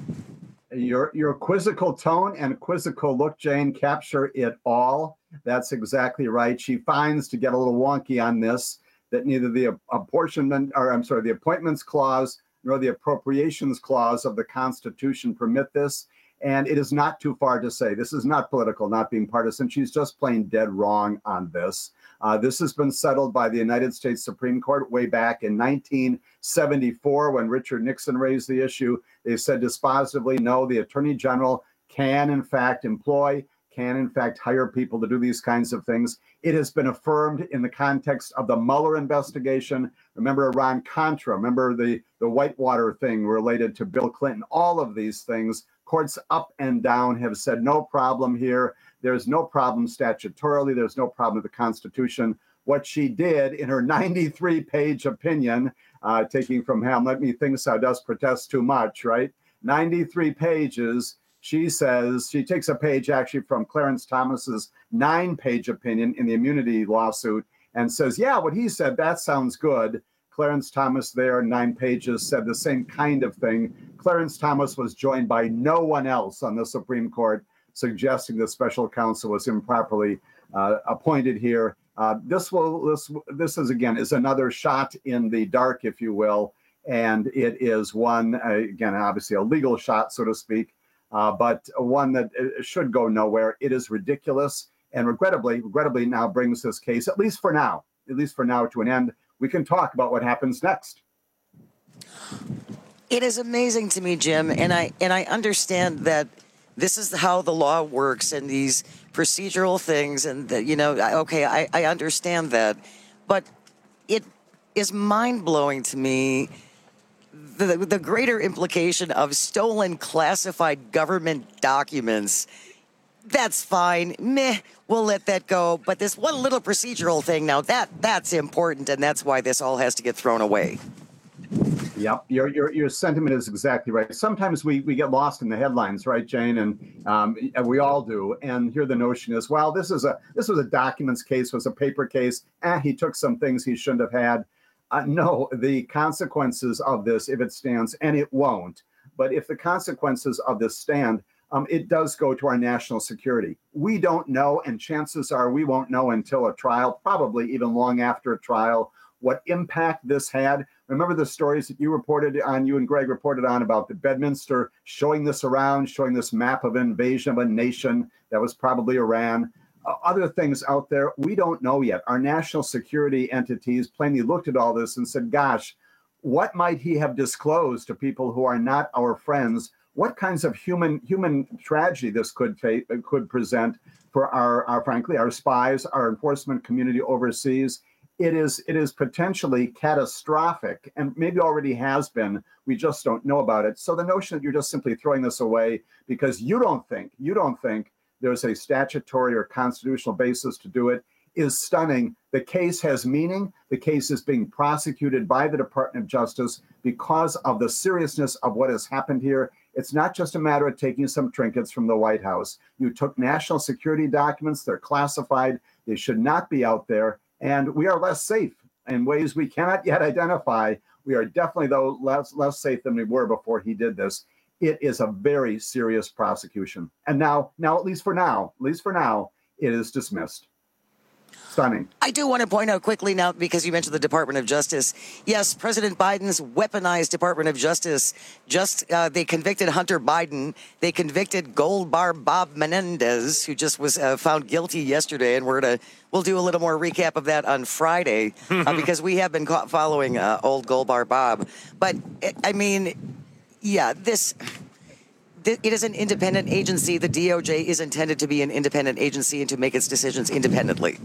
[SPEAKER 4] Your your quizzical tone and quizzical look, Jane, capture it all. That's exactly right. She finds, to get a little wonky on this, that neither the apportionment, or I'm sorry, the appointments clause nor the appropriations clause of the Constitution permit this. And it is not too far to say this is not political, not being partisan. She's just plain dead wrong on this. Uh, this has been settled by the United States Supreme Court way back in nineteen seventy-four when Richard Nixon raised the issue. They said dispositively, no, the Attorney General can, in fact, employ, can, in fact, hire people to do these kinds of things. It has been affirmed in the context of the Mueller investigation. Remember Iran-Contra, remember the, the Whitewater thing related to Bill Clinton. All of these things, courts up and down have said no problem here. There's no problem statutorily. There's no problem with the Constitution. What she did in her ninety-three page opinion, uh, taking from Hamlet, methinks thou dost protest too much, right? ninety-three pages. She says, she takes a page actually from Clarence Thomas's nine page opinion in the immunity lawsuit and says, yeah, what he said, that sounds good. Clarence Thomas there, nine pages, said the same kind of thing. Clarence Thomas was joined by no one else on the Supreme Court, suggesting the special counsel was improperly uh, appointed here. Uh, this will this this is again is another shot in the dark, if you will, and it is one uh, again obviously a legal shot, so to speak, uh, but one that should go nowhere. It is ridiculous, and regrettably, regrettably now brings this case, at least for now, at least for now, to an end. We can talk about what happens next.
[SPEAKER 14] It is amazing to me, Jim, and I and I understand that this is how the law works and these procedural things, and the, you know, okay, I, I understand that, but it is mind-blowing to me the the greater implication of stolen classified government documents. That's fine, meh, we'll let that go, but this one little procedural thing now, that that's important, and that's why this all has to get thrown away.
[SPEAKER 4] Yep, your your your sentiment is exactly right. Sometimes we, we get lost in the headlines, right, Jane? And um, we all do. And here the notion is, well, this is a this was a documents case, was a paper case. Eh, he took some things he shouldn't have had. Uh, no, the consequences of this, if it stands, and it won't, but if the consequences of this stand, um, it does go to our national security. We don't know, and chances are we won't know until a trial, probably even long after a trial, what impact this had. Remember the stories that you reported on, you and Greg reported on about the Bedminster showing this around, showing this map of invasion of a nation that was probably Iran. Uh, other things out there, we don't know yet. Our national security entities plainly looked at all this and said, gosh, what might he have disclosed to people who are not our friends? What kinds of human human tragedy this could fa- could present for our, our, frankly, our spies, our enforcement community overseas? It is it is potentially catastrophic, and maybe already has been. We just don't know about it. So the notion that you're just simply throwing this away because you don't think you don't think there's a statutory or constitutional basis to do it is stunning. The case has meaning. The case is being prosecuted by the Department of Justice because of the seriousness of what has happened here. It's not just a matter of taking some trinkets from the White House. You took national security documents. They're classified. They should not be out there. And we are less safe in ways we cannot yet identify. We are definitely, though, less, less safe than we were before he did this. It is a very serious prosecution. And now, now, at least for now, at least for now, it is dismissed. Stunning.
[SPEAKER 14] I do want to point out quickly now, because you mentioned the Department of Justice. Yes, President Biden's weaponized Department of Justice. Just uh, they convicted Hunter Biden. They convicted Gold Bar Bob Menendez, who just was uh, found guilty yesterday, and we're gonna we'll do a little more recap of that on Friday uh, because we have been caught following uh, old Gold Bar Bob. But I mean, yeah, this. It is an independent agency. The D O J is intended to be an independent agency and to make its decisions independently.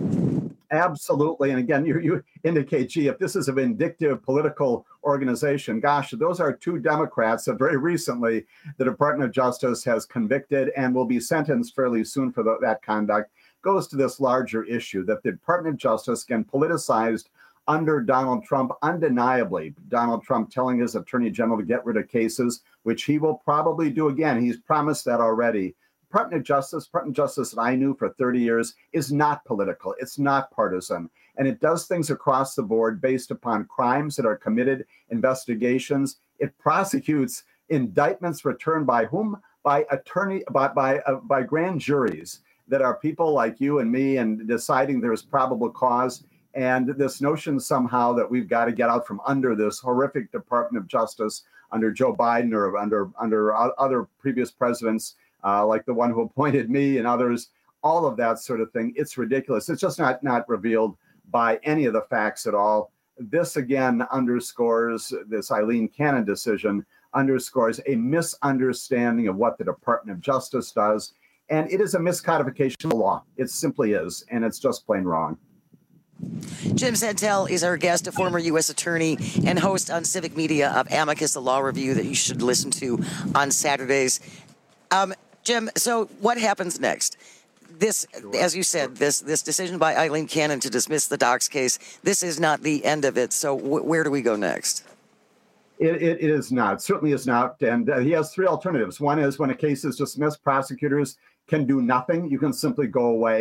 [SPEAKER 4] Absolutely. And again, you, you indicate, gee, if this is a vindictive political organization, gosh, those are two Democrats that very recently the Department of Justice has convicted and will be sentenced fairly soon for the, that conduct. Goes to this larger issue that the Department of Justice, again, politicized under Donald Trump, undeniably. Donald Trump telling his attorney general to get rid of cases, which he will probably do again. He's promised that already. Department of Justice, Department of Justice that I knew for thirty years is not political. It's not partisan. And it does things across the board based upon crimes that are committed, investigations. It prosecutes indictments returned by whom? By attorney, by by, uh, by grand juries that are people like you and me and deciding there's probable cause. And this notion somehow that we've got to get out from under this horrific Department of Justice under Joe Biden or under under other previous presidents, uh, like the one who appointed me and others, all of that sort of thing. It's ridiculous. It's just not not revealed by any of the facts at all. This, again, underscores this Eileen Cannon decision, underscores a misunderstanding of what the Department of Justice does. And it is a miscodification of the law. It simply is. And it's just plain wrong.
[SPEAKER 14] Jim Santel is our guest, a former U S attorney and host on Civic Media of Amicus, the law review that you should listen to on Saturdays. Um, Jim, so what happens next? This, as you said, this this decision by Eileen Cannon to dismiss the Docs case, this is not the end of it. So w- where do we go next?
[SPEAKER 4] It, it, it is not. Certainly is not. And uh, he has three alternatives. One is when a case is dismissed, prosecutors can do nothing. You can simply go away.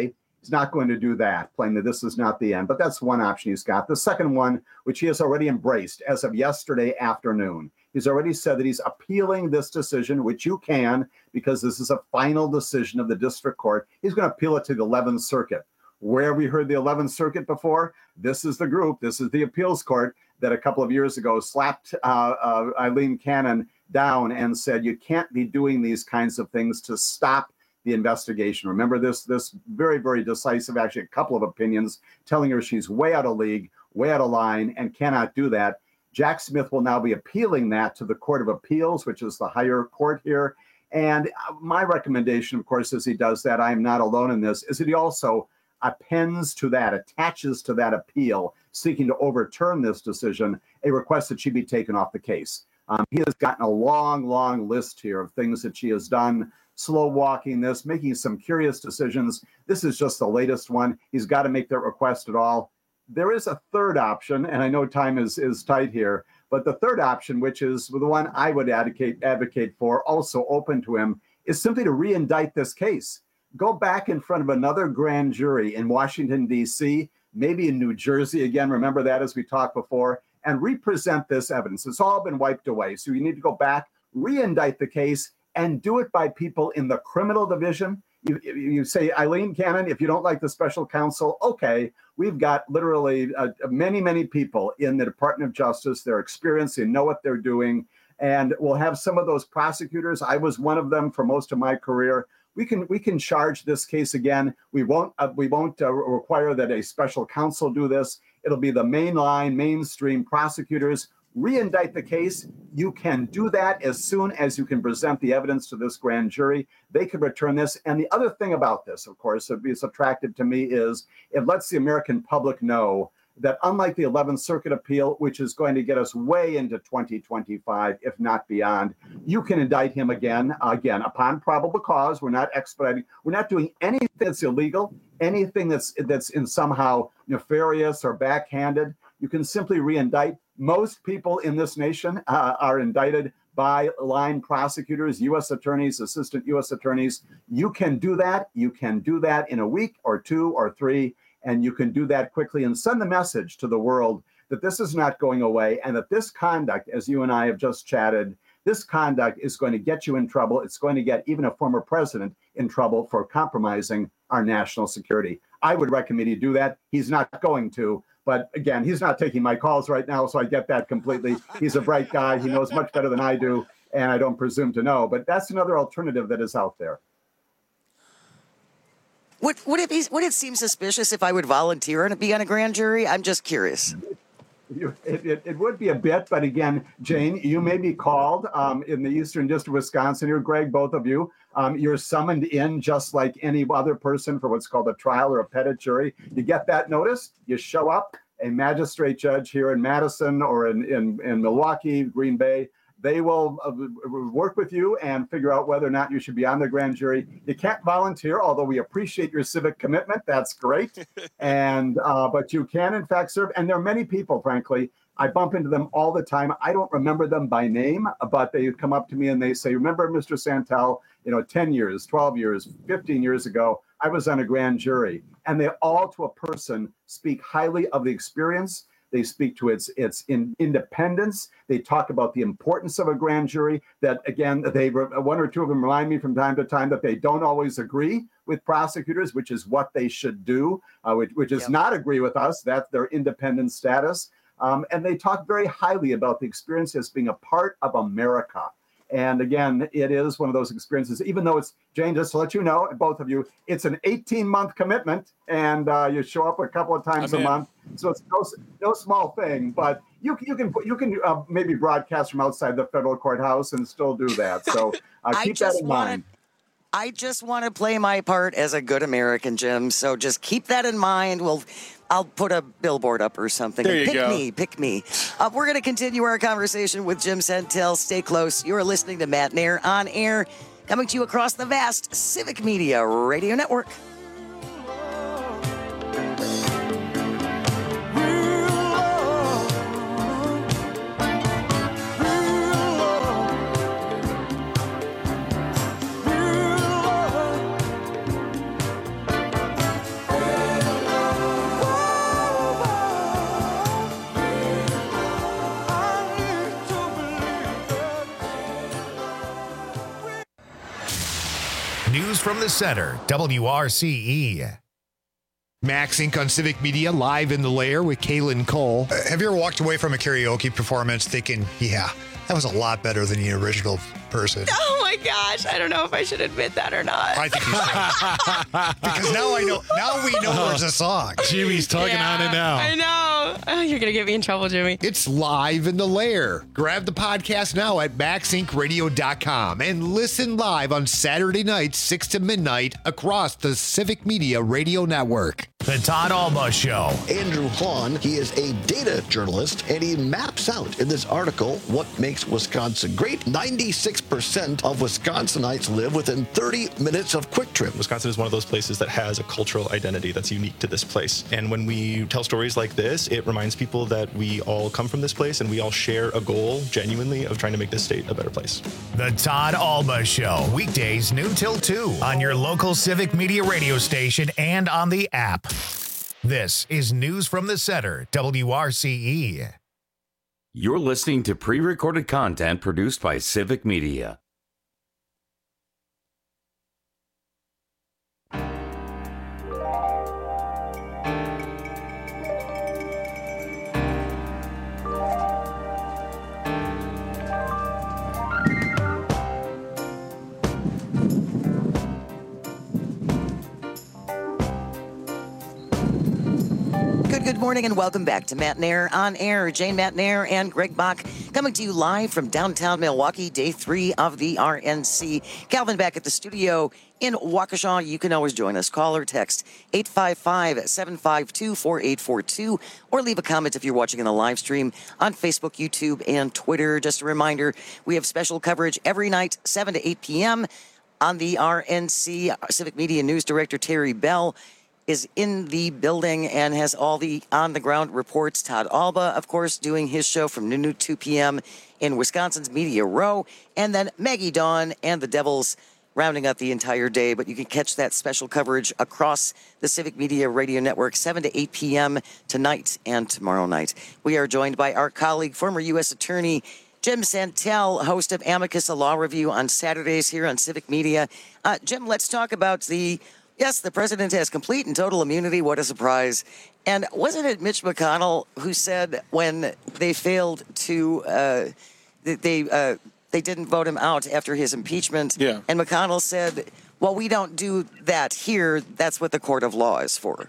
[SPEAKER 4] He's not going to do that. Plainly, this is not the end. But that's one option he's got. The second one, which he has already embraced as of yesterday afternoon, he's already said that he's appealing this decision, which you can, because this is a final decision of the district court. He's going to appeal it to the eleventh Circuit. Where have we heard the eleventh Circuit before? This is the group, this is the appeals court that a couple of years ago slapped uh, uh, Eileen Cannon down and said, you can't be doing these kinds of things to stop the investigation. Remember this, this very, very decisive, actually a couple of opinions telling her she's way out of league, way out of line, and cannot do that. Jack Smith will now be appealing that to the Court of Appeals, which is the higher court here. And my recommendation, of course, as he does that, I am not alone in this, is that he also appends to that, attaches to that appeal, seeking to overturn this decision, a request that she be taken off the case. Um, he has gotten a long, long list here of things that she has done, slow walking this, making some curious decisions. This is just the latest one. He's got to make that request at all. There is a third option, and I know time is, is tight here, but the third option, which is the one I would advocate, advocate for, also open to him, is simply to re-indict this case. Go back in front of another grand jury in Washington, D C, maybe in New Jersey again, remember that as we talked before, and represent this evidence. It's all been wiped away. So you need to go back, re-indict the case, and do it by people in the criminal division. You, you say, Eileen Cannon, if you don't like the special counsel, okay, we've got literally uh, many, many people in the Department of Justice. They're experienced, they know what they're doing, and we'll have some of those prosecutors. I was one of them for most of my career. We can we can charge this case again. We won't uh, we won't uh, require that a special counsel do this. It'll be the mainline, mainstream prosecutors. Re-indict the case. You can do that as soon as you can present the evidence to this grand jury. They can return this. And the other thing about this, of course, that is attractive to me is it lets the American public know that unlike the eleventh Circuit appeal, which is going to get us way into twenty twenty-five, if not beyond, you can indict him again, again, upon probable cause. We're not expediting. We're not doing anything that's illegal, anything that's that's in somehow nefarious or backhanded. You can simply re-indict. Most people in this nation uh, are indicted by line prosecutors, U S attorneys, assistant U S attorneys. You can do that. You can do that in a week or two or three. And you can do that quickly and send the message to the world that this is not going away and that this conduct, as you and I have just chatted, this conduct is going to get you in trouble. It's going to get even a former president in trouble for compromising our national security. I would recommend you do that. He's not going to. But again, he's not taking my calls right now, so I get that completely. He's a bright guy. He knows much better than I do, and I don't presume to know. But that's another alternative that is out there.
[SPEAKER 14] Would, would it be? Would it seem suspicious if I would volunteer and be on a grand jury? I'm just curious.
[SPEAKER 4] You, it, it, it would be a bit, but again, Jane, you may be called um, in the Eastern District of Wisconsin here, Greg, both of you. Um, you're summoned in just like any other person for what's called a trial or a petit jury. You get that notice, you show up, a magistrate judge here in Madison or in, in, in Milwaukee, Green Bay, they will uh, work with you and figure out whether or not you should be on the grand jury. You can't volunteer, although we appreciate your civic commitment. That's great. and uh, but you can, in fact, serve. And there are many people, frankly, I bump into them all the time. I don't remember them by name, but they come up to me and they say, remember, Mister Santel, you know, ten years, twelve years, fifteen years ago, I was on a grand jury. And they all, to a person, speak highly of the experience. They speak to its its in, independence. They talk about the importance of a grand jury. That, again, they one or two of them remind me from time to time that they don't always agree with prosecutors, which is what they should do, uh, which, which is yep. not agree with us. That's their independent status. Um, and they talk very highly about the experience as being a part of America. And again, it is one of those experiences, even though it's, Jane, just to let you know, both of you, it's an eighteen-month commitment, and uh, you show up a couple of times I'm a in. month. So it's no, no small thing, but you, you can you can uh, maybe broadcast from outside the federal courthouse and still do that. So uh, keep that in
[SPEAKER 14] wanted,
[SPEAKER 4] mind.
[SPEAKER 14] I just want to play my part as a good American, Jim. So just keep that in mind. We'll... I'll put a billboard up or something.
[SPEAKER 15] There you
[SPEAKER 14] pick
[SPEAKER 15] go.
[SPEAKER 14] me, pick me. Uh, we're going to continue our conversation with Jim Santel. Stay close. You're listening to Matt Nair on Air, coming to you across the vast Civic Media Radio Network.
[SPEAKER 1] from the Center, W R C E.
[SPEAKER 5] Max Incorporated on Civic Media, live in the lair with Kaylin Cole.
[SPEAKER 22] Uh, have you ever walked away from a karaoke performance thinking, yeah, that was a lot better than the original person?
[SPEAKER 23] Oh my gosh, I don't know if I should admit that or not.
[SPEAKER 22] I think you should. Because now I know, now we know there's a song.
[SPEAKER 5] Jimmy's tugging
[SPEAKER 23] Yeah,
[SPEAKER 5] on it now.
[SPEAKER 23] I know. Oh, you're going to get me in trouble, Jimmy.
[SPEAKER 5] It's live in the lair. Grab the podcast now at max inc radio dot com and listen live on Saturday nights, six to midnight, across the Civic Media Radio Network.
[SPEAKER 1] The Todd Alba Show.
[SPEAKER 21] Andrew Hahn, he is a data journalist, and he maps out in this article what makes Wisconsin great. ninety-six percent of Wisconsinites live within thirty minutes of Quick Trip.
[SPEAKER 24] Wisconsin is one of those places that has a cultural identity that's unique to this place. And when we tell stories like this, it reminds people that we all come from this place and we all share a goal, genuinely, of trying to make this state a better place.
[SPEAKER 1] The Todd Alba Show. Weekdays noon till two on your local Civic Media radio station and on the app. This is News from the Center, W R C E.
[SPEAKER 13] You're listening to pre-recorded content produced by Civic Media.
[SPEAKER 14] Good, good morning and welcome back to Matt Nair on Air. Jane Matt Nair and Greg Bach coming to you live from downtown Milwaukee, day three of the R N C. Calvin back at the studio in Waukesha. You can always join us. Call or text eight five five, seven five two, four eight four two or leave a comment if you're watching in the live stream on Facebook, YouTube, and Twitter. Just a reminder, we have special coverage every night, seven to eight p.m. on the R N C. Civic Media News Director Terry Bell is in the building and has all the on-the-ground reports. Todd Alba, of course, doing his show from noon to two p.m. in Wisconsin's Media Row. And then Maggie Dawn and the Devils rounding out the entire day. But you can catch that special coverage across the Civic Media Radio Network, seven to eight p.m. tonight and tomorrow night. We are joined by our colleague, former U S Attorney Jim Santel, host of Amicus, a law review on Saturdays here on Civic Media. Uh, Jim, let's talk about the... Yes, the president has complete and total immunity. What a surprise. And wasn't it Mitch McConnell who said when they failed to, uh, they uh, they didn't vote him out after his impeachment?
[SPEAKER 15] Yeah.
[SPEAKER 14] And McConnell said, well, we don't do that here. That's what the court of law is for.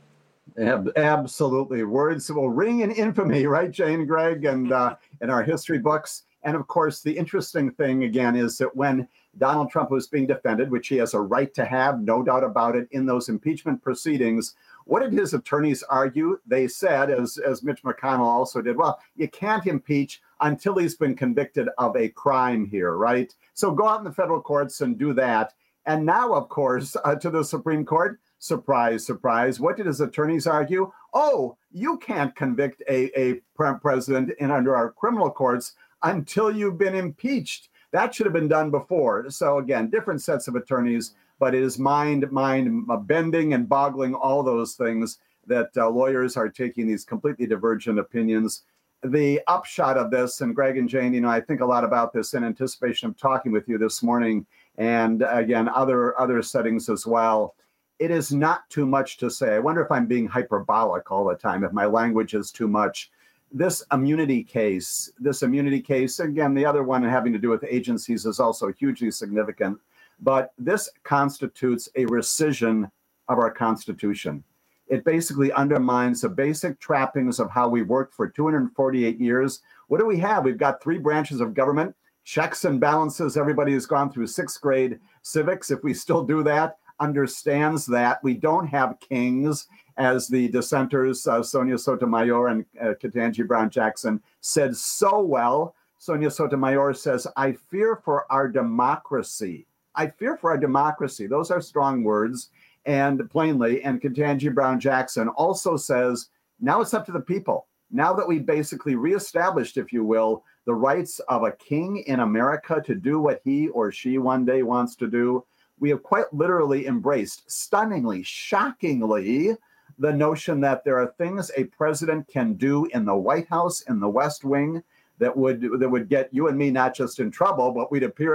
[SPEAKER 4] Ab- absolutely. Words will ring in infamy, right, Jane, Greg, and uh, in our history books. And of course, the interesting thing, again, is that when Donald Trump was being defended, which he has a right to have, no doubt about it, in those impeachment proceedings, what did his attorneys argue? They said, as, as Mitch McConnell also did, well, you can't impeach until he's been convicted of a crime here, right? So go out in the federal courts and do that. And now, of course, uh, to the Supreme Court, surprise, surprise, what did his attorneys argue? Oh, you can't convict a, a president in under our criminal courts until you've been impeached. That should have been done before. So again, different sets of attorneys, but it is mind, mind bending and boggling, all those things that uh, lawyers are taking these completely divergent opinions. The upshot of this, and Greg and Jane, you know, I think a lot about this in anticipation of talking with you this morning, and again, other other settings as well. It is not too much to say. I wonder if I'm being hyperbolic all the time, if my language is too much. This immunity case, this immunity case, again, the other one having to do with agencies is also hugely significant, but this constitutes a rescission of our Constitution. It basically undermines the basic trappings of how we worked for two hundred forty-eight years. What do we have? We've got three branches of government, checks and balances. Everybody who's gone through sixth grade civics, if we still do that, understands that. We don't have kings, as the dissenters, uh, Sonia Sotomayor and uh, Ketanji Brown Jackson said so well. Sonia Sotomayor says, I fear for our democracy. I fear for our democracy. Those are strong words, and plainly. And Ketanji Brown Jackson also says, now it's up to the people. Now that we basically reestablished, if you will, the rights of a king in America to do what he or she one day wants to do, we have quite literally embraced, stunningly, shockingly, the notion that there are things a president can do in the White House, in the West Wing, that would that would get you and me not just in trouble, but we'd appear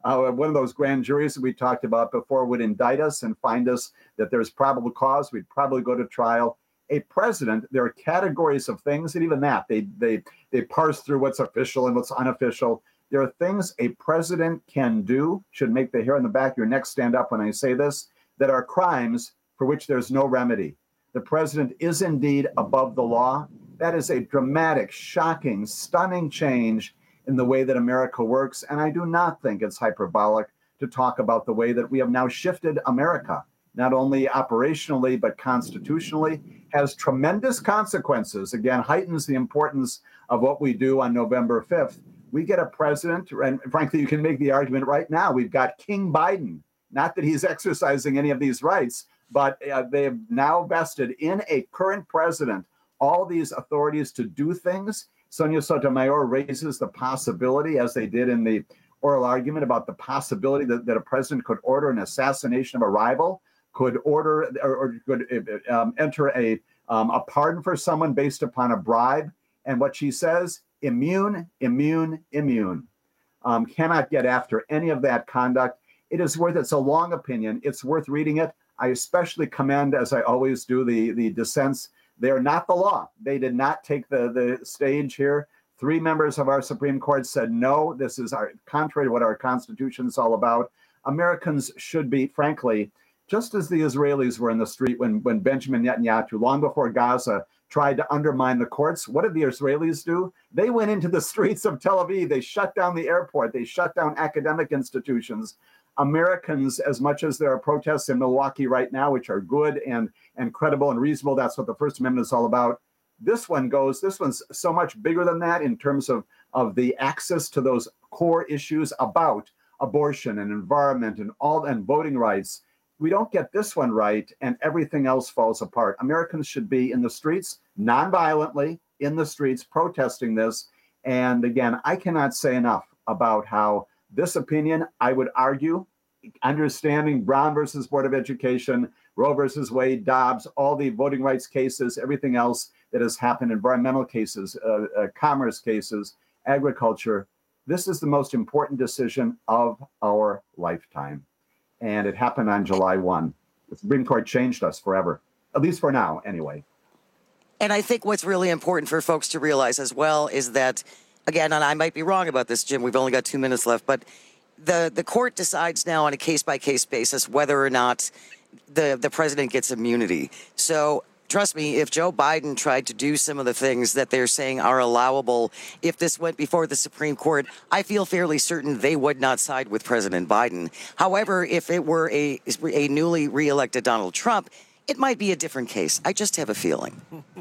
[SPEAKER 4] uh, one of those grand juries that we talked about before would indict us and find us that there's probable cause, we'd probably go to trial. A president, there are categories of things, and even that, they they they parse through what's official and what's unofficial. There are things a president can do, should make the hair on the back of your neck stand up when I say this, that are crimes for which there's no remedy. The president is indeed above the law. That is a dramatic, shocking, stunning change in the way that America works. And I do not think it's hyperbolic to talk about the way that we have now shifted America, not only operationally, but constitutionally, has tremendous consequences. Again, heightens the importance of what we do on November fifth. We get a president, and frankly, you can make the argument right now, we've got King Biden. Not that he's exercising any of these rights, but uh, they have now vested in a current president all these authorities to do things. Sonia Sotomayor raises the possibility, as they did in the oral argument, about the possibility that, that a president could order an assassination of a rival, could order or, or could um, enter a, um, a pardon for someone based upon a bribe. And what she says, immune, immune, immune. Um, cannot get after any of that conduct. It is worth, it's a long opinion. It's worth reading it. I especially commend, as I always do, the, the dissents. They are not the law. They did not take the, the stage here. Three members of our Supreme Court said, no, this is our, contrary to what our Constitution is all about. Americans should be, frankly, just as the Israelis were in the street when, when Benjamin Netanyahu, long before Gaza, tried to undermine the courts. What did the Israelis do? They went into the streets of Tel Aviv. They shut down the airport. They shut down academic institutions. Americans, as much as there are protests in Milwaukee right now, which are good and, and credible and reasonable, that's what the First Amendment is all about. This one goes, this one's so much bigger than that in terms of, of the access to those core issues about abortion and environment and all and voting rights. We don't get this one right, and everything else falls apart. Americans should be in the streets, nonviolently, in the streets, protesting this. And again, I cannot say enough about how this opinion, I would argue, understanding Brown versus Board of Education, Roe versus Wade, Dobbs, all the voting rights cases, everything else that has happened, environmental cases, uh, uh, commerce cases, agriculture, this is the most important decision of our lifetime. And it happened on July first. The Supreme Court changed us forever, at least for now, anyway.
[SPEAKER 14] And I think what's really important for folks to realize as well is that, again, and I might be wrong about this, Jim, we've only got two minutes left, but the, the court decides now on a case-by-case basis whether or not the, the president gets immunity. So trust me, if Joe Biden tried to do some of the things that they're saying are allowable, if this went before the Supreme Court, I feel fairly certain they would not side with President Biden. However, if it were a, a newly reelected Donald Trump, it might be a different case. I just have a feeling.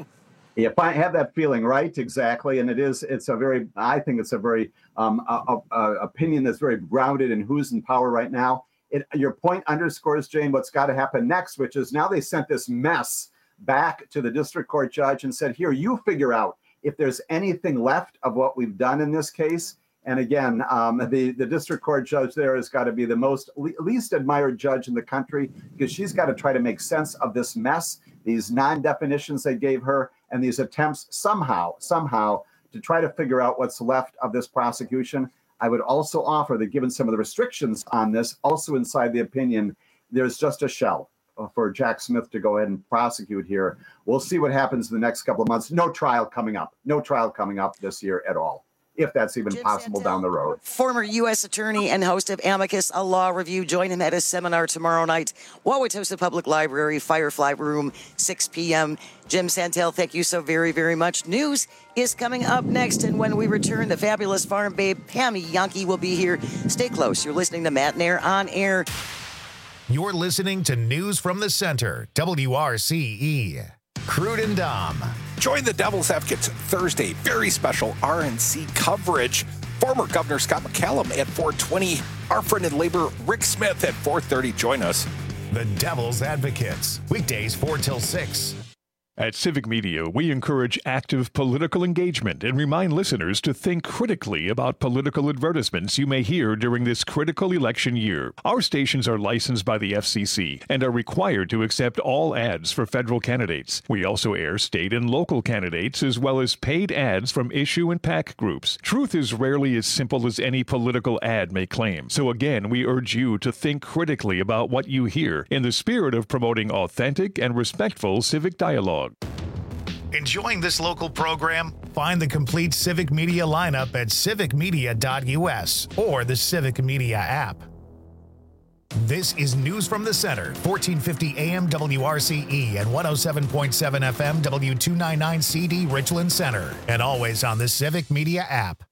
[SPEAKER 4] If I have that feeling, right, exactly, and it is, it's a very, I think it's a very um, a, a opinion that's very grounded in who's in power right now. It, your point underscores, Jane, what's got to happen next, which is now they sent this mess back to the district court judge and said, here, you figure out if there's anything left of what we've done in this case. And again, um, the, the district court judge there has got to be the most le- least admired judge in the country, because she's got to try to make sense of this mess, these non-definitions they gave her, and these attempts somehow, somehow to try to figure out what's left of this prosecution. I would also offer that given some of the restrictions on this, also inside the opinion, there's just a shell for Jack Smith to go ahead and prosecute here. We'll see what happens in the next couple of months. No trial coming up. No trial coming up this year at all, if that's even
[SPEAKER 14] Jim
[SPEAKER 4] possible
[SPEAKER 14] Santel,
[SPEAKER 4] down the road.
[SPEAKER 14] Former U S attorney and host of Amicus, a law review. Join him at a seminar tomorrow night. Wauwatosa Public Library, Firefly Room, six p.m. Jim Santel, thank you so very, very much. News is coming up next, and when we return, the fabulous farm babe, Pammy Yankee, will be here. Stay close. You're listening to Matt Nair on Air.
[SPEAKER 1] You're listening to News from the Center, W R C E. Crude and Dom.
[SPEAKER 8] Join the Devil's Advocates Thursday, very special R N C coverage. Former Governor Scott McCallum at four twenty. Our friend in labor, Rick Smith, at four thirty. Join us.
[SPEAKER 1] The Devil's Advocates, weekdays four till six.
[SPEAKER 6] At Civic Media, we encourage active political engagement and remind listeners to think critically about political advertisements you may hear during this critical election year. Our stations are licensed by the F C C and are required to accept all ads for federal candidates. We also air state and local candidates as well as paid ads from issue and PAC groups. Truth is rarely as simple as any political ad may claim. So again, we urge you to think critically about what you hear in the spirit of promoting authentic and respectful civic dialogue.
[SPEAKER 1] Enjoying this local program? Find the complete Civic Media lineup at civic media dot U S or the Civic Media app. This is News from the Center, fourteen fifty A M W R C E and one oh seven point seven F M W two ninety-nine C D Richland Center, and always on the Civic Media app.